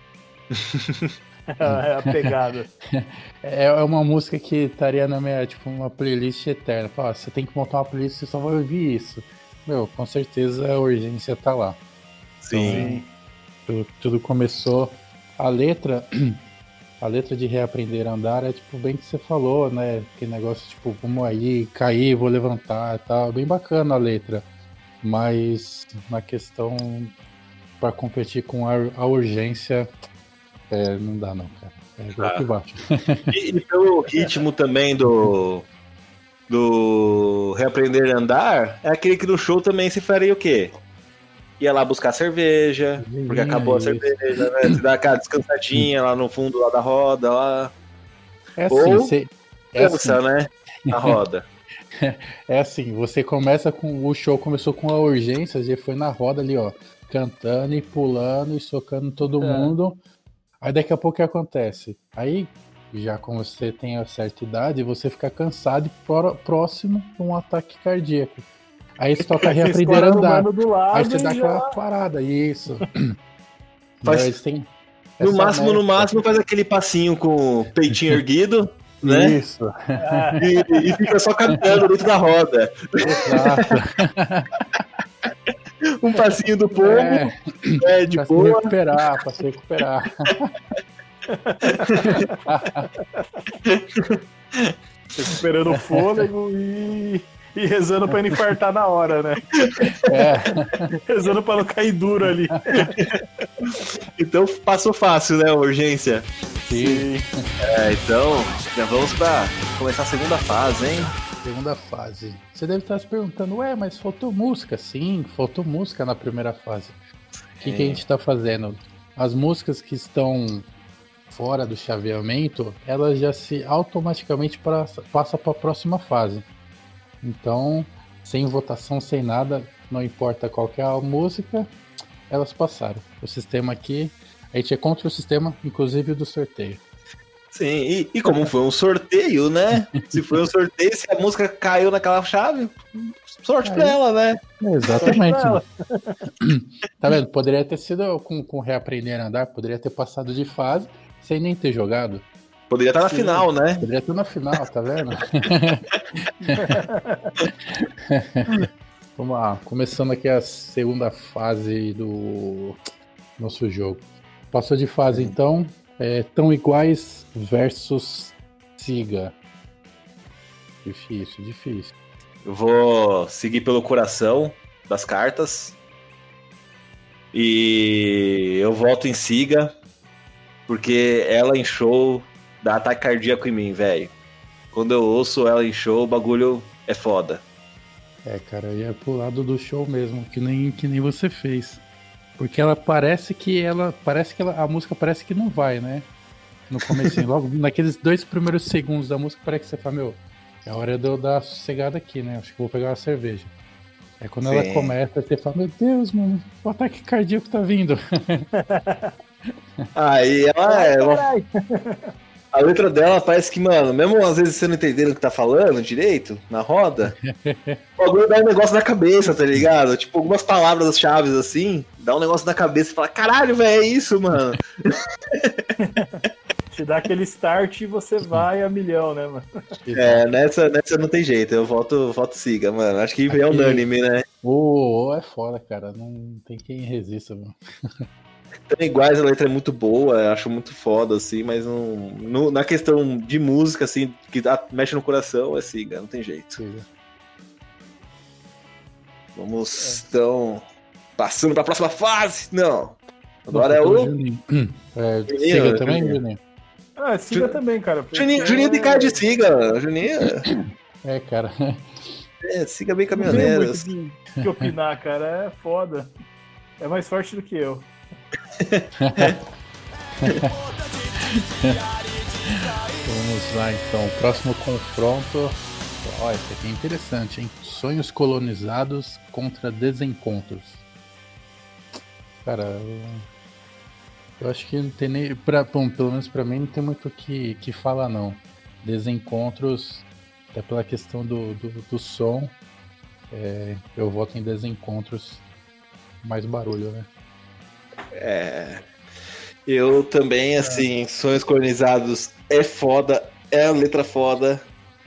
É a pegada. é é uma música que estaria na minha, tipo, uma playlist eterna. Fala, você tem que montar uma playlist, você só vai ouvir isso. Meu, com certeza a Urgência tá lá. Sim. Tudo, tudo começou. A letra, a letra de Reaprender a Andar é tipo bem que você falou, né? Aquele negócio tipo, vamos aí, cair, vou levantar e tal. Bem bacana a letra. Mas na questão para competir com a, a Urgência, é, não dá não, cara. É igual Ah. que baixo. E, e pelo ritmo também do do Reaprender a Andar, é aquele que no show também se faria o quê? Ia lá buscar cerveja, porque acabou a Isso. cerveja, né? Você dá aquela descansadinha lá no fundo lá da roda, lá. É assim, Ou você, é assim, Dança, né? Na roda. é assim, você começa com. O show começou com a Urgência, já foi na roda ali, ó. Cantando e pulando e socando todo É. mundo. Aí daqui a pouco o que acontece? Aí, já como você tem a certa idade, você fica cansado e pró- próximo a um ataque cardíaco. Aí você toca Reaprender a Escorando o Andar. mano do lado Aí você e dá já- aquela parada, isso. Faz- Não, eles têm No essa máximo, no mescla. máximo, faz aquele passinho com o peitinho erguido, né? Isso, Ah, E, e fica só cantando dentro da roda. exato. Um passinho do pombo, É, é, de pra se boa. recuperar, pra se recuperar. recuperando o fôlego e... e rezando pra não infartar na hora, né? É, Rezando pra não cair duro ali. Então passou fácil, né, a urgência. sim. É, então já vamos pra começar a segunda fase, hein? Segunda fase. Você deve estar se perguntando, ué, mas faltou música? Sim, faltou música na primeira fase. O que, que a gente está fazendo? As músicas que estão fora do chaveamento, elas já se automaticamente pra, passa para a próxima fase. Então, sem votação, sem nada, não importa qual que é a música, elas passaram. O sistema aqui, a gente é contra o sistema, inclusive o do sorteio. Sim, e, e como foi um sorteio, né? Se foi um sorteio, se a música caiu naquela chave, sorte pra Aí. ela, né? Exatamente. Ela. Tá vendo? Poderia ter sido com, com Reaprender a Andar, poderia ter passado de fase sem nem ter jogado. Poderia estar na Sim. final, né? Poderia estar na final, tá vendo? Vamos lá, começando aqui a segunda fase do nosso jogo. Passou de fase, então, é, Tão Iguais versus Siga. Difícil, difícil. Eu vou seguir pelo coração das cartas. E eu voto em Siga, porque ela em show dá ataque cardíaco em mim, velho. Quando eu ouço ela em show, o bagulho é foda. É, cara, eu ia pro lado do show mesmo, que nem, que nem você fez. Porque ela parece que ela. Parece que ela, a música parece que não vai, né? No comecinho, logo naqueles dois primeiros segundos da música, parece que você fala, meu, é hora de eu dar uma sossegada aqui, né? Acho que vou pegar uma cerveja. Aí quando Sim. ela começa, você fala, meu Deus, mano, o ataque cardíaco tá vindo. Aí ela é. Ela, Caralho. a letra dela parece que, mano, mesmo às vezes você não entendendo o que tá falando direito, na roda, o bagulho dá um negócio na cabeça, tá ligado? Tipo, algumas palavras chaves assim, dá um negócio na cabeça e fala, caralho, velho, é isso, mano. Te dá aquele start e você vai a milhão, né, mano? É, nessa, nessa não tem jeito, eu voto, voto Siga, mano. Acho que é Aqui- unânime, né? Ô, oh, é foda, cara. Não tem quem resista, mano. Tão iguais, a letra é muito boa, eu acho muito foda, assim, mas não, no- na questão de música, assim, que dá- mexe no coração, é Siga, não tem jeito. Siga. Vamos, então, passando pra próxima fase. Não. Agora é o... Juninho. É, Siga também, Juninho? Ah, Siga Ju... também, cara. Juninho, Juninho de cara de Siga. Juninho... É, cara. É, Siga bem Não tem caminhoneiros. muito o que opinar, cara. É foda. É mais forte do que eu. Vamos lá, então. O próximo confronto. Ó, esse aqui é interessante, hein? Sonhos colonizados contra desencontros. Cara, eu, eu acho que não tem nem. Pra, bom, pelo menos pra mim não tem muito o que, que falar, não. Desencontros, até pela questão do, do, do som, é, eu voto em desencontros, mais barulho, né? É. Eu também, assim, Sonhos Colonizados é foda, é a letra foda,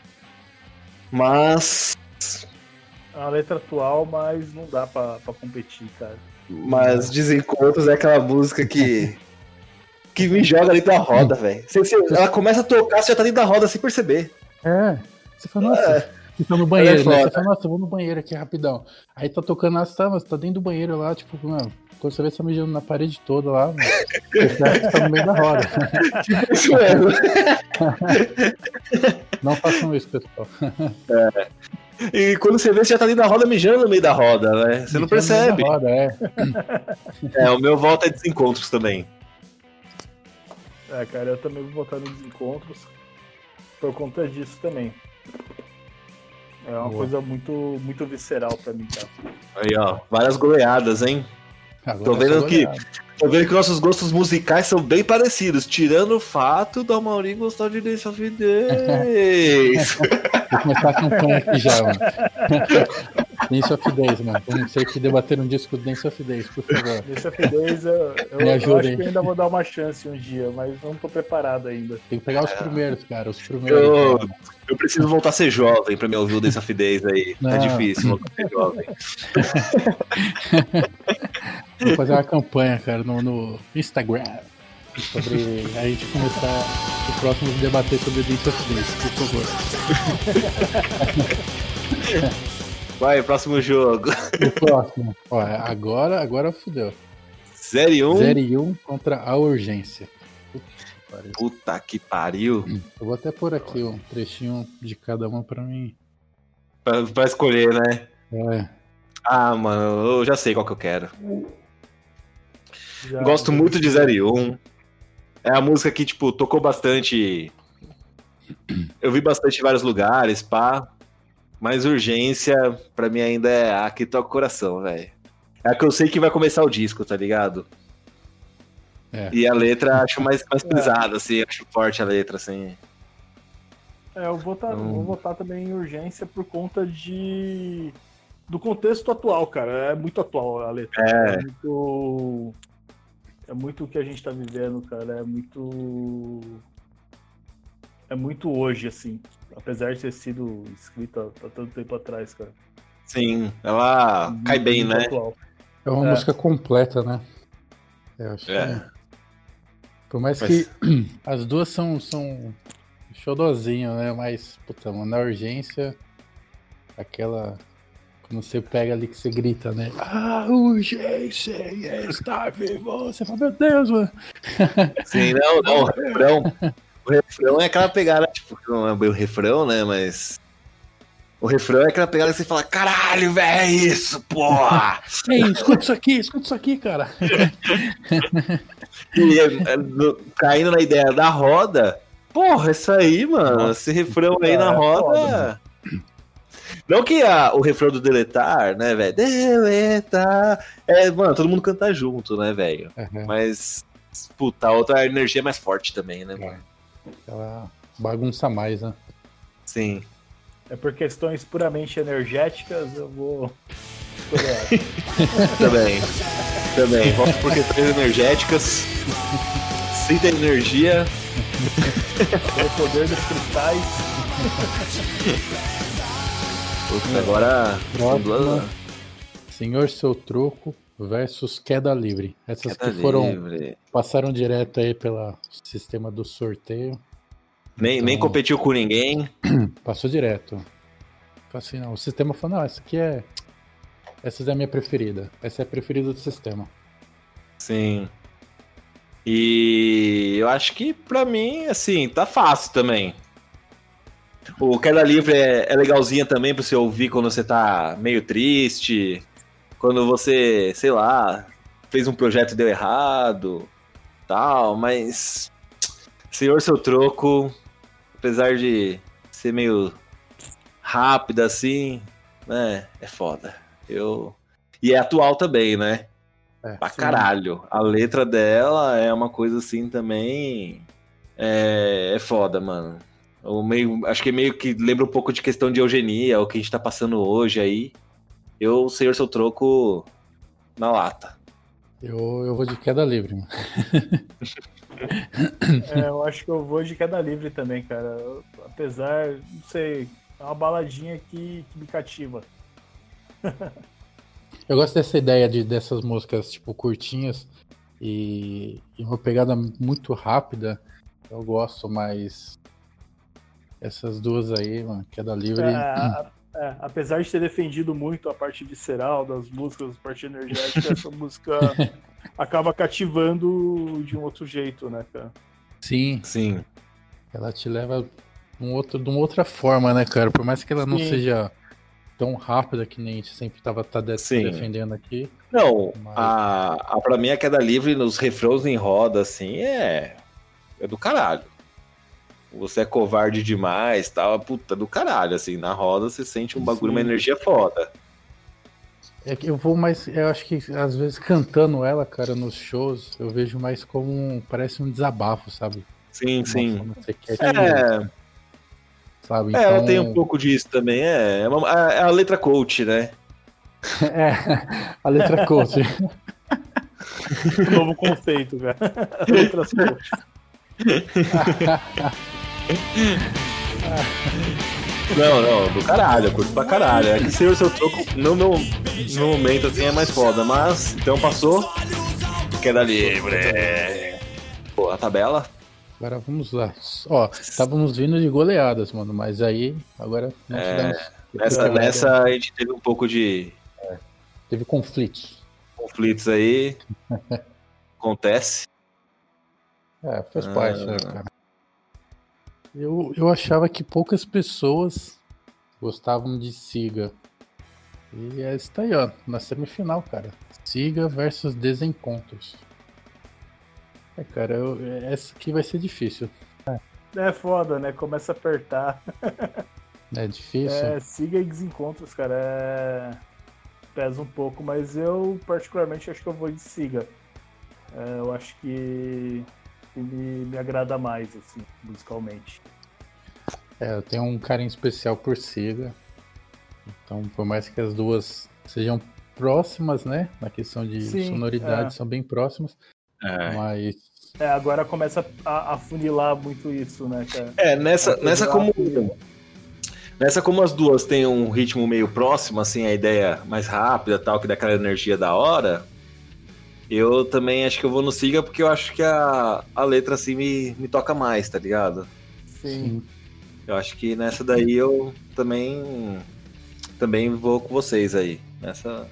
mas. É uma letra atual, mas não dá pra, pra competir, cara. Mas Desencontros é aquela música que. que me joga ali da roda, velho. Ela começa a tocar, você já tá dentro da roda sem perceber. É, você fala, nossa, É. você tá no banheiro, É né? foda. Você fala, nossa, eu vou no banheiro aqui rapidão. Aí tá tocando lá, você tá, mas tá dentro do banheiro lá, tipo, mano, quando você vê, você tá mijando na parede toda lá, mano, você acha que tá no meio da roda. Tipo isso mesmo. Não façam isso, pessoal. E quando você vê, você já tá dentro da roda mijando no meio da roda, né? Você não Mijando no percebe. meio da roda, é. É, o meu voto é Desencontros também. É, cara, eu também vou votar nos Desencontros por conta disso também. É uma Boa. coisa muito, muito visceral pra mim, cara. Aí, ó, várias goleadas, hein? Agora Tô é vendo só que- goleada. Tô vendo que nossos gostos musicais são bem parecidos, tirando o fato da Mauri gostar de Dance of Days. Vou começar a campanha aqui já, mano. Dance of Days, mano. Vamos ter que debater um disco do Dance of Days, por favor. Nesse F dez eu, eu, Me eu ajuda acho aí. que eu ainda vou dar uma chance um dia, mas não tô preparado ainda. Tem que pegar os primeiros, cara. Os primeiros. Eu, cara. eu preciso voltar a ser jovem pra me ouvir o Dance of Days aí. Tá Não. difícil voltar a ser jovem. Vou fazer uma campanha, cara, no, no Instagram. Sobre a gente começar o próximo a debater sobre o Dance of Days, por favor. Vai, próximo jogo. O próximo. Ó, agora, agora fudeu. zero e um. zero e um contra a urgência. Puta que pariu. Puta que pariu. Eu vou até pôr aqui um trechinho de cada uma pra mim. Pra, pra escolher, né? É. Ah, mano, eu já sei qual que eu quero. Já- Gosto muito de zero e um. É a música que, tipo, tocou bastante. Eu vi bastante em vários lugares, pá. Mas Urgência, pra mim, ainda é a que toca o coração, velho. É a que eu sei que vai começar o disco, tá ligado? É. E a letra acho mais, mais pesada, assim, acho forte a letra, assim. É, eu vou, tá, Então- vou votar também em urgência por conta de do contexto atual, cara. É muito atual a letra. É. É muito. É muito o que a gente tá vivendo, cara. É muito. É muito hoje, assim. Apesar de ter sido escrita há tanto tempo atrás, cara. Sim, ela cai bem, Muito né? atual. É uma É. música completa, né? Eu acho É. que. Por mais Mas- que as duas são, são xodozinho, né? Mas, puta, mano, na urgência, aquela. Quando você pega ali que você grita, né? Ah, urgência, está vivo! Você fala, meu Deus, mano! Sim, não, não, o refrão. O refrão é aquela pegada, tipo, não é bem o refrão, né? Mas. O refrão é aquela pegada que você fala, caralho, velho, é isso, porra! Ei, escuta isso aqui, escuta isso aqui, cara! E é, é, no- caindo na ideia da roda, porra, isso aí, mano, Nossa, esse refrão aí é na roda. foda, Não que a- o refrão do Deletar, né, velho? Deletar. É, mano, todo mundo canta junto, né, velho? Uhum. Mas, puta, a outra energia é mais forte também, né, mano? Ela bagunça mais, né? Sim. É por questões puramente energéticas, eu vou escolher essa. Também. Também. Volto por questões energéticas. Sinta a energia. Pelo poder dos cristais. Puta, agora. são duas- Próxima. Senhor Seu Troco versus Queda Livre. Essas Queda que foram. livre. Passaram direto aí pelo sistema do sorteio. Nem, nem Então- competiu com ninguém. Passou direto. Falei assim, não, o sistema falou, não, isso aqui é. Essa é a minha preferida. Essa é a preferida do sistema. Sim. E eu acho que pra mim, assim, tá fácil também. O Queda Livre é, é legalzinha também pra você ouvir quando você tá meio triste, quando você, sei lá, fez um projeto e deu errado, tal, mas Senhor Seu Troco, apesar de ser meio rápida assim, né, é foda. Eu... E é atual também, né? É, Pra sim. caralho. A letra dela é uma coisa assim também. É, é foda, mano. O meio, acho que meio que lembra um pouco de questão de eugenia, o que a gente tá passando hoje aí. Eu, Senhor Seu Troco, na lata. Eu, eu vou de Queda Livre, mano. É, eu acho que eu vou de Queda Livre também, cara. Eu- apesar, não sei, é uma baladinha que, que me cativa. Eu gosto dessa ideia de, dessas músicas, tipo, curtinhas e, e uma pegada muito rápida. Eu gosto, mas essas duas aí, mano, Queda Livre. É, a- é, apesar de ter defendido muito a parte visceral das músicas, a parte energética, essa música acaba cativando de um outro jeito, né, cara? Sim, Sim. ela te leva de, um outro, de uma outra forma, né, cara? Por mais que ela não Sim. seja tão rápida que nem a gente sempre tava tá de- Sim. defendendo aqui. Não, Mas- a, a, pra mim a Queda Livre nos refrãos em roda, assim, é. É do caralho. Você é covarde demais, tal, puta do caralho, assim, na roda você sente um bagulho, Sim. uma energia foda. É que eu vou mais. Eu acho que às vezes cantando ela, cara, nos shows, eu vejo mais como um. Parece um desabafo, sabe? Sim, Uma sim. forma que você quer que- É, sabe? é, Então, ela tem um pouco disso também, é. É, uma- é a letra coach, né? é, a letra coach. Um novo conceito, cara. Letras coach. Não, não, do caralho, eu curto pra caralho. É que Senhor Seu Troco, no meu no momento, assim, é mais foda. Mas, então passou. Queda Livre. Pô, a tabela. Agora vamos lá. Ó, estávamos vindo de goleadas, mano, mas aí agora não É, tivemos. Nessa, nessa a gente teve um pouco de Teve conflitos. conflitos aí. Acontece. É, faz parte, né, cara? Eu, eu achava que poucas pessoas gostavam de Siga. E é isso aí, ó, na semifinal, cara. Siga versus Desencontros. É, cara, eu- essa aqui vai ser difícil. É foda, né? Começa a apertar. É difícil. É, siga e desencontros, cara. É... Pesa um pouco, mas eu particularmente acho que eu vou de Siga. É, eu acho que que me, me agrada mais, assim, musicalmente. É, eu tenho um carinho especial por Siga. Então, por mais que as duas sejam próximas, né? Na questão de Sim, sonoridade, é. são bem próximas. É, Mas É, agora começa a, a funilar muito isso, né, cara? é nessa, Vai nessa funilar, como. funila. Nessa, como as duas têm um ritmo meio próximo, assim, a ideia mais rápida, tal, que dá aquela energia da hora, eu também acho que eu vou no Siga, porque eu acho que a, a letra, assim, me, me toca mais, tá ligado? Sim. sim, Eu acho que nessa daí eu também, também vou com vocês aí. Nessa.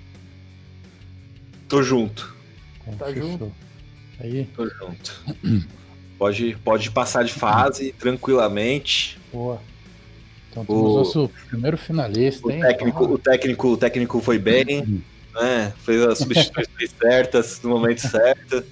Tô junto, então, Tá fechou. junto. Aí, tô junto. Pode, pode passar de fase tranquilamente. boa. Então temos O- nosso primeiro finalista, O hein? técnico, o técnico, o técnico foi bem, né? Fez as substituições certas no momento certo.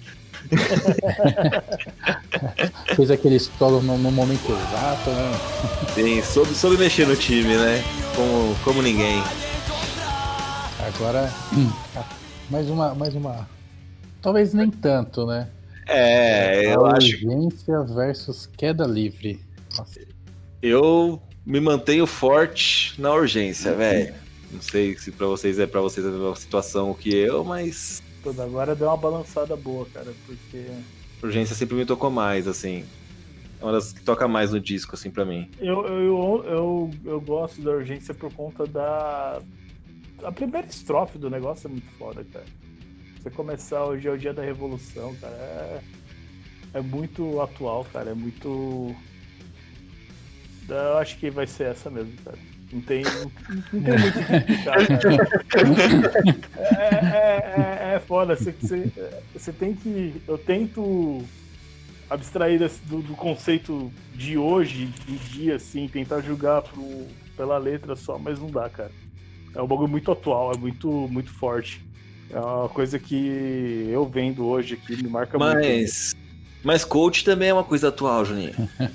Fez aquele solo no, no momento exato, né? Sim, soube, soube mexer no time, né? Como, como ninguém. Agora, mais uma, mais uma. Talvez nem tanto, né? É, eu a acho. Urgência versus Queda Livre. Nossa, Eu me mantenho forte na urgência, velho. Não sei se pra vocês é pra vocês a mesma situação que eu, mas Toda agora deu uma balançada boa, cara, porque urgência sempre me tocou mais, assim. É uma das que toca mais no disco, assim, pra mim. eu, eu, eu, eu gosto da urgência por conta da. A primeira estrofe do negócio é muito foda, cara. Você começar hoje é o dia da revolução, cara. É, é muito atual, cara. É muito. Eu acho que vai ser essa mesmo, cara. Não tem, não, não tem muito o que explicar, cara. É, é, é, é foda. Você, você, você tem que... Eu tento abstrair desse, do, do conceito de hoje, do dia, assim, tentar julgar pro, pela letra só, mas não dá, cara. É um bagulho muito atual, é muito, muito forte. É uma coisa que eu vendo hoje aqui, me marca mas, muito. Mas... Mas coach também é uma coisa atual, Juninho.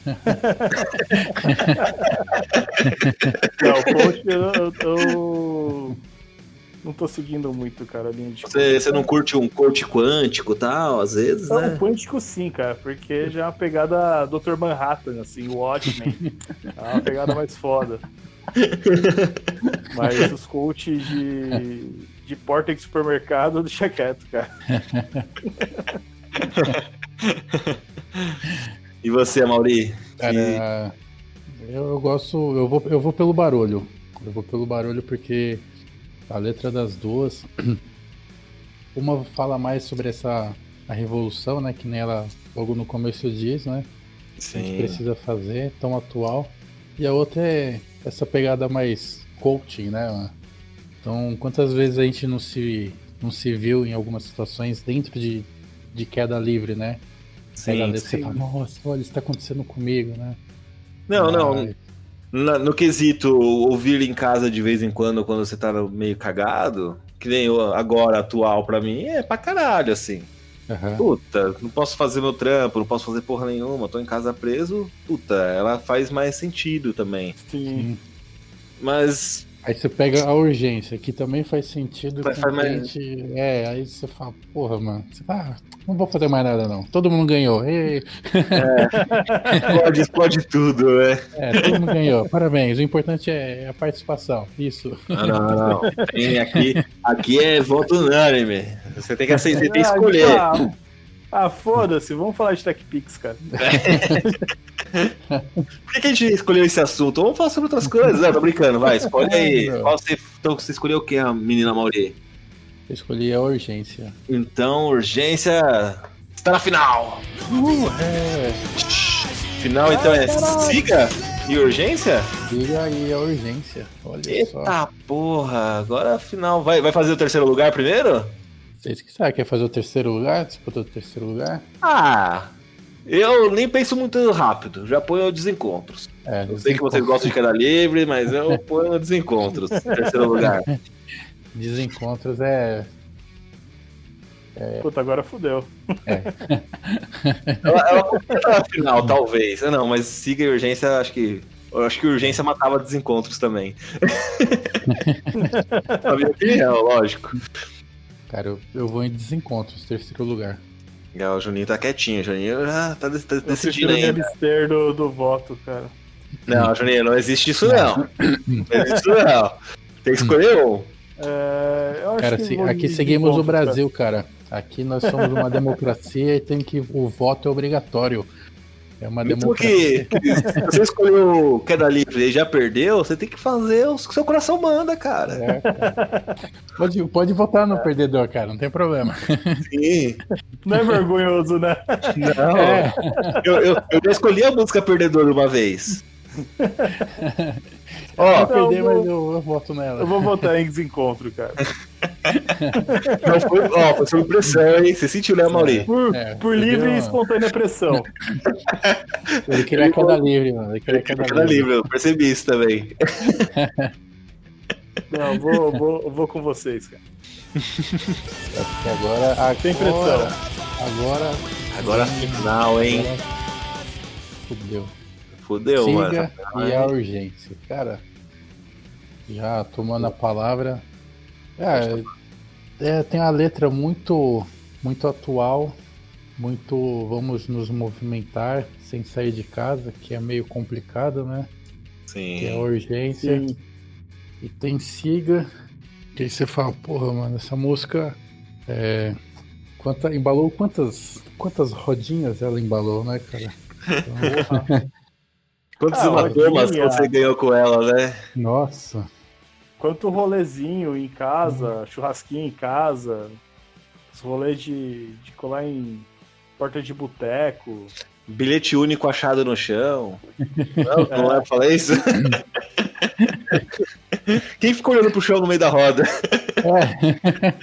Não, coach eu, eu não tô seguindo muito, cara, a linha de você, você não curte um coach quântico e tal, às vezes, não, né? Um quântico sim, cara, porque já é uma pegada doutor Manhattan, assim, o Watchmen. É uma pegada mais foda. Mas os coaches de, de porta de supermercado, deixa quieto, cara. E você, Mauri? Cara, que... eu, eu gosto, eu vou, eu vou pelo barulho. Eu vou pelo barulho porque a letra das duas, uma fala mais sobre essa a revolução, né? Que nem ela logo no começo diz, né? Sim. A gente precisa fazer, tão atual. E a outra é essa pegada mais coaching, né? Então, quantas vezes a gente não se, não se viu em algumas situações dentro de, de queda livre, né? Sim, Pega a letra e sim. você fala, nossa, olha, isso tá acontecendo comigo, né? Não, Mas... não. No, no quesito ouvir em casa de vez em quando, quando você tá meio cagado, que nem eu, agora, atual pra mim, é pra caralho, assim. Uhum. Puta, não posso fazer meu trampo, não posso fazer porra nenhuma, tô em casa preso. Puta, ela faz mais sentido também. Sim. Mas... Aí você pega a urgência, que também faz sentido. Mas com faz que a mais- gente... É, aí você fala, porra, mano, você fala, ah, não vou fazer mais nada não. Todo mundo ganhou. Ei. Explode, explode tudo, né? É, todo mundo ganhou. Parabéns. O importante é a participação. Isso. Não, não, não. Tem aqui, aqui é voto unânime. Você tem que aceitar, tem que Ah, escolher. Ah, ah, foda-se, vamos falar de TechPix, cara. Por que que a gente escolheu esse assunto? Vamos falar sobre outras coisas. Não, tô brincando, vai, escolhe aí. Não. Qual você, então você escolheu o que, a menina Mauri? Eu escolhi a urgência. Então, urgência está na final. Uh, é. Final, então, é Siga e urgência? Liga aí a urgência. Olha só. Eita porra, agora a final. Vai, vai fazer o terceiro lugar primeiro? Vocês que sabem, quer fazer o terceiro lugar? Disputa o terceiro lugar? Ah, eu nem penso muito rápido, já ponho desencontros. É, Eu sei que vocês gostam de queda livre, mas eu ponho desencontros. Terceiro lugar. Desencontros é. Puta, agora fudeu. Ela, ela completa a final, talvez. Ah, não, mas Siga e urgência, acho que. Eu acho que urgência matava desencontros também. Na minha opinião, lógico. Cara, eu, eu vou em desencontros, terceiro lugar. O Juninho tá quietinho, o Juninho já tá, tá Eu decidindo prefiro me ainda. abster do, do voto, cara. Não, Juninho, não existe isso não. Não existe isso não. Tem que escolher um. É, eu acho Cara, que se- vou aqui de seguimos o desencontro, cara. Brasil, cara. Aqui nós somos uma democracia e tem que. O voto é obrigatório. É uma Mesmo democracia. que, que se você escolheu queda livre e já perdeu, você tem que fazer o que seu coração manda, cara. É, cara. Pode, pode votar no perdedor, cara, não tem problema. Sim. Não é vergonhoso, né? Não. É. Eu, eu, eu já escolhi a música perdedora uma vez. Ó, Vou perder, eu vou- mas eu, eu voto nela. Eu vou votar em desencontro, cara. não foi, ó, foi sob pressão, hein? Você sentiu, né, Mauri? Por, É, por entendeu? livre e espontânea pressão. Ele queria queda livre, mano. Ele queria queda Queda livre. livre, eu percebi isso também. Não, vou, vou, vou com vocês, cara. Acho que agora, agora, Sem pressão. agora, Agora a final, hein? agora fudeu. Fudeu, Siga mano. e a urgência. Cara, já tomando a palavra. É, é, tem uma letra muito, muito atual, muito vamos nos movimentar sem sair de casa, que é meio complicado, né? Que é a Sim. urgência. Sim. E tem Siga, que aí você fala, porra, mano, essa música é, quanta, embalou quantas, quantas rodinhas ela embalou, né, cara? Então, Quantos Ah, hematomas rodinha. você ganhou com ela, né? nossa, Quanto rolezinho em casa, churrasquinho em casa, os rolês de, de colar em porta de boteco. bilhete único achado no chão. Não, não é pra falar isso? Quem ficou olhando pro chão no meio da roda? É.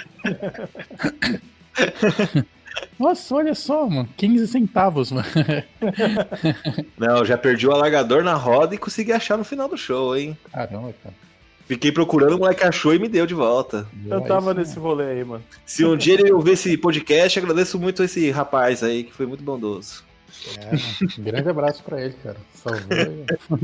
Nossa, olha só, mano. quinze centavos, mano. Não, já perdi o alargador na roda e consegui achar no final do show, hein? Caramba, cara. Fiquei procurando, o moleque achou e me deu de volta. Eu tava nesse rolê aí, mano. Se um dia ele ouvir esse podcast, agradeço muito esse rapaz aí, que foi muito bondoso. É, um grande abraço pra ele, cara. Salvou.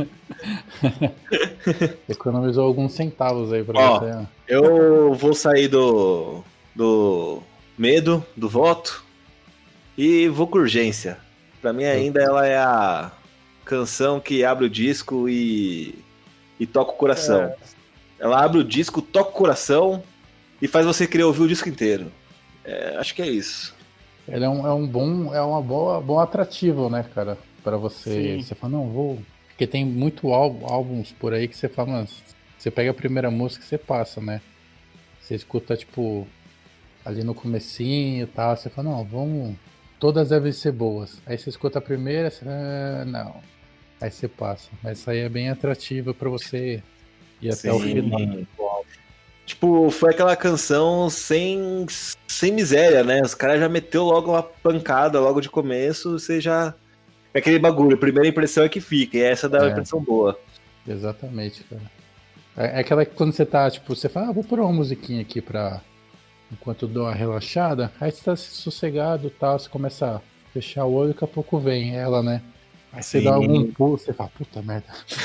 Economizou alguns centavos aí pra Ó, você. Eu vou sair do, do medo, do voto, e vou com urgência. Pra mim ainda ela é a canção que abre o disco e, e toca o coração. É. Ela abre o disco, toca o coração e faz você querer ouvir o disco inteiro. É, acho que é isso. Ele é um, é um bom, é uma boa, bom atrativo, né, cara? Pra você. Sim. Você fala, não, vou. Porque tem muito álbum, álbuns por aí que você fala, mano, você pega a primeira música e você passa, né? Você escuta, tipo, ali no comecinho e tal, você fala, não, vamos. Todas devem ser boas. Aí você escuta a primeira, você ah, não. Aí você passa. Mas isso aí é bem atrativo pra você ir até Sim. o final. Tipo, foi aquela canção sem, sem miséria, né? Os caras já meteu logo uma pancada logo de começo, você já... É aquele bagulho, a primeira impressão é que fica, e essa dá uma é. impressão boa. Exatamente, cara. É aquela que quando você tá, tipo, você fala, ah, vou pôr uma musiquinha aqui pra... Enquanto eu dou uma relaxada, aí você tá sossegado e tal, você começa a fechar o olho e daqui a pouco vem ela, né? Aí você Sim. dá algum pulo, você fala, puta merda.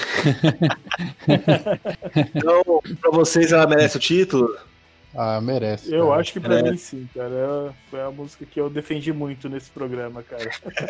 Então, pra vocês ela merece o título? Ah, merece. Eu cara. acho que pra é. mim sim, cara. Foi a música que eu defendi muito nesse programa, cara.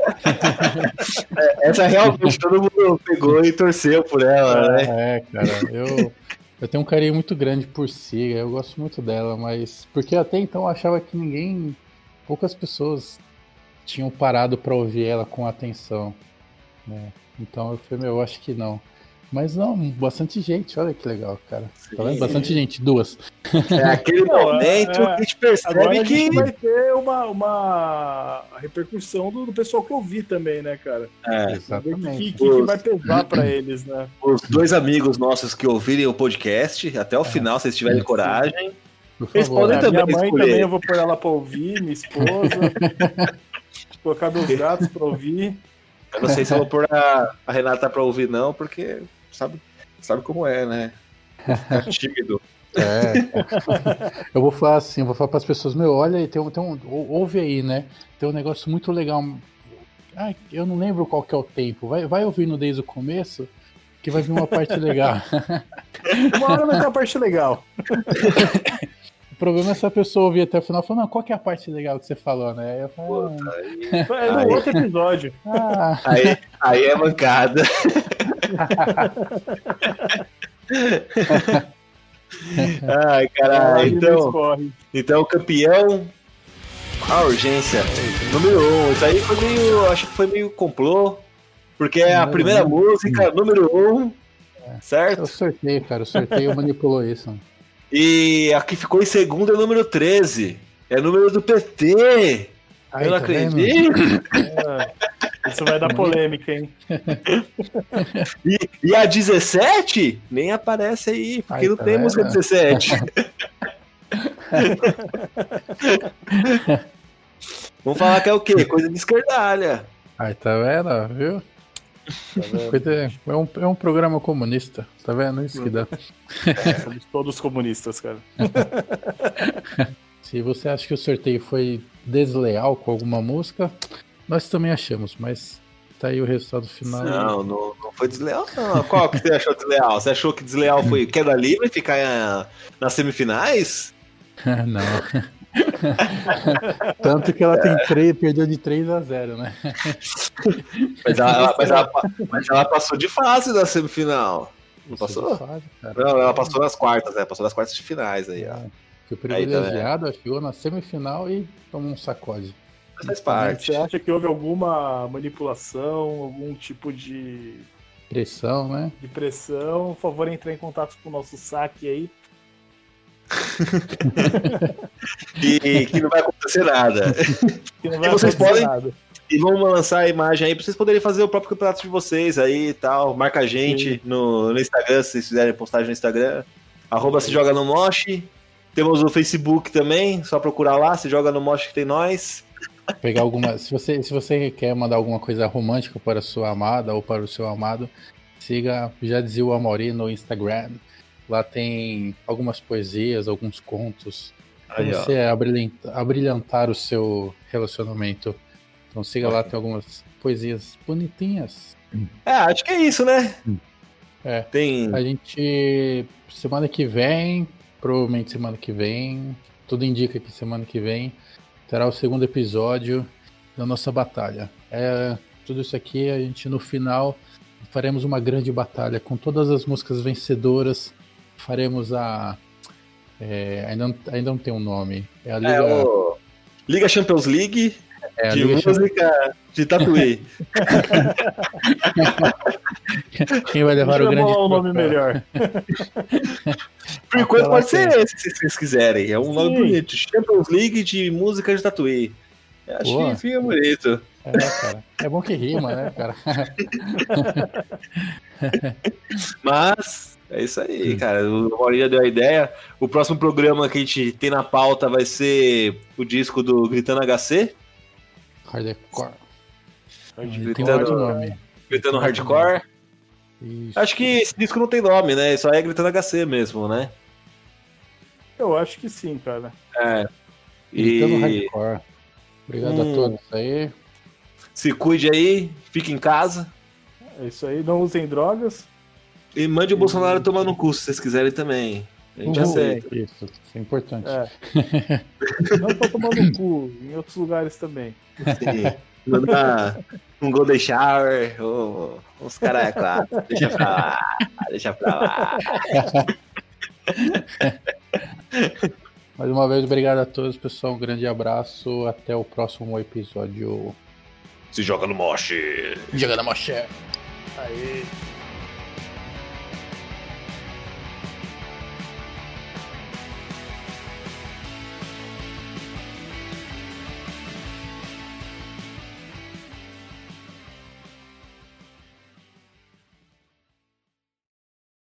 É, essa realmente todo mundo pegou e torceu por ela, é, né? É, cara, eu, eu tenho um carinho muito grande por Siga, eu gosto muito dela, mas... Porque até então eu achava que ninguém... Poucas pessoas tinham parado pra ouvir ela com atenção. Né? Então eu falei, meu, eu acho que não. Mas não, bastante gente, olha que legal, cara. Tá vendo? Bastante gente, duas. É aquele momento é, que a gente percebe agora a que... gente vai ter uma, uma repercussão do, do pessoal que eu vi também, né, cara? É, exatamente. O que, que, que vai pesar pra eles, né? Os dois amigos nossos que ouvirem o podcast, até o é. final, se eles tiverem é, coragem, eles podem é, também minha mãe escolher. também eu vou pôr ela pra ouvir, minha esposa, colocar meus gatos pra ouvir. Eu não sei se eu vou pôr a, a Renata pra ouvir, não, porque sabe, sabe como é, né? É tímido. É. Eu vou falar assim, eu vou falar pras pessoas, meu, olha aí, tem um, tem um, ouve aí, né? Tem um negócio muito legal. Ai, eu não lembro qual que é o tempo. Vai, vai ouvindo desde o começo, que vai vir uma parte legal. Uma hora vai ter uma parte legal. O problema é essa pessoa ouvir até o final e falar, não, qual que é a parte legal que você falou, né? Aí eu falo, ah, aí, é no aí, outro episódio. Ah. Aí, aí é mancada. Ai, caralho. Então, então, campeão, a urgência. Número um. Isso aí foi meio, acho que foi meio complô, porque é a primeira música, número um, certo? Eu sorteio, cara, o sorteio manipulou isso. E a que ficou em segundo é o número treze. É o número do P T. Ai, eu não tá acredito. É, isso vai dar polêmica, hein? E, e a dezessete? Nem aparece aí, porque Ai, não tá tem vendo? Música dezessete. Vamos falar que é o quê? Coisa de esquerdalha. Ai, tá vendo? Viu? Tá vendo? É, um, é um programa comunista, tá vendo? Isso que dá. É, somos todos comunistas, cara. Se você acha que o sorteio foi desleal com alguma música, nós também achamos, mas tá aí o resultado final. Não, não, não foi desleal, não. Qual que você achou desleal? Você achou que desleal foi queda livre e ficar na, nas semifinais? Não. Tanto que ela tem três, perdeu de três a zero, né? Mas ela, mas, ela, mas ela passou de fase na semifinal. Não passou? Fase, não, ela passou nas quartas, né? Passou nas quartas de finais aí, ó. Foi privilegiado, aí, tá, chegou na semifinal e tomou um sacode. Faz parte. Você acha que houve alguma manipulação, algum tipo de pressão, né? De pressão? Por favor, entre em contato com o nosso saque aí. e que não vai acontecer nada. Que não vai e vocês acontecer podem nada. E vamos lançar a imagem aí pra vocês poderem fazer o próprio campeonato de vocês aí e tal. Marca a gente no, no Instagram, se vocês fizerem postagem no Instagram. Arroba se joga no Mosh. Temos o Facebook também, só procurar lá, se joga no Mosh que tem nós. Pegar alguma. Se você, se você quer mandar alguma coisa romântica para a sua amada ou para o seu amado, siga Já Dizia o Amaury no Instagram. Lá tem algumas poesias, alguns contos. Pra Aí, você abrilhantar, abrilhantar o seu relacionamento. Então siga lá, tem algumas poesias bonitinhas. É, acho que é isso, né? É. Tem. A gente. Semana que vem, provavelmente semana que vem, tudo indica que semana que vem terá o segundo episódio da nossa batalha. É, tudo isso aqui, a gente no final faremos uma grande batalha com todas as músicas vencedoras. Faremos a. É, ainda, não, ainda não tem um nome. É a Liga, É o... Liga Champions League é a de Liga música de Tatuí. Quem vai levar o grande um nome troféu? melhor. Por enquanto pode ser tem. esse, se vocês quiserem. É um nome Sim. bonito. Champions League de música de Tatuí. Eu acho Boa. que fica bonito. É, cara. É bom que rima, né, cara? Mas é isso aí, cara. O Maurício deu a ideia. O próximo programa que a gente tem na pauta vai ser o disco do Gritando H C. Hardcore. Tem um Gritando, outro nome. Gritando Hardcore. Isso. Acho que esse disco não tem nome, né? Só é Gritando H C mesmo, né? Eu acho que sim, cara. É. Gritando E Hardcore. Obrigado Hum. a todos aí. se cuide aí, fique em casa. É isso aí. Não usem drogas. E mande o Bolsonaro tomar no cu se vocês quiserem também. A gente Uhul. aceita. Isso, isso é importante. É. Não pra tomar no cu, em outros lugares também. Sim. Mandar um Golden Shower, ou uns caras é quatro. Deixa pra lá, deixa pra lá. Mais uma vez, obrigado a todos, pessoal. Um grande abraço. Até o próximo episódio. Se joga no moche. Joga na moché. Aê.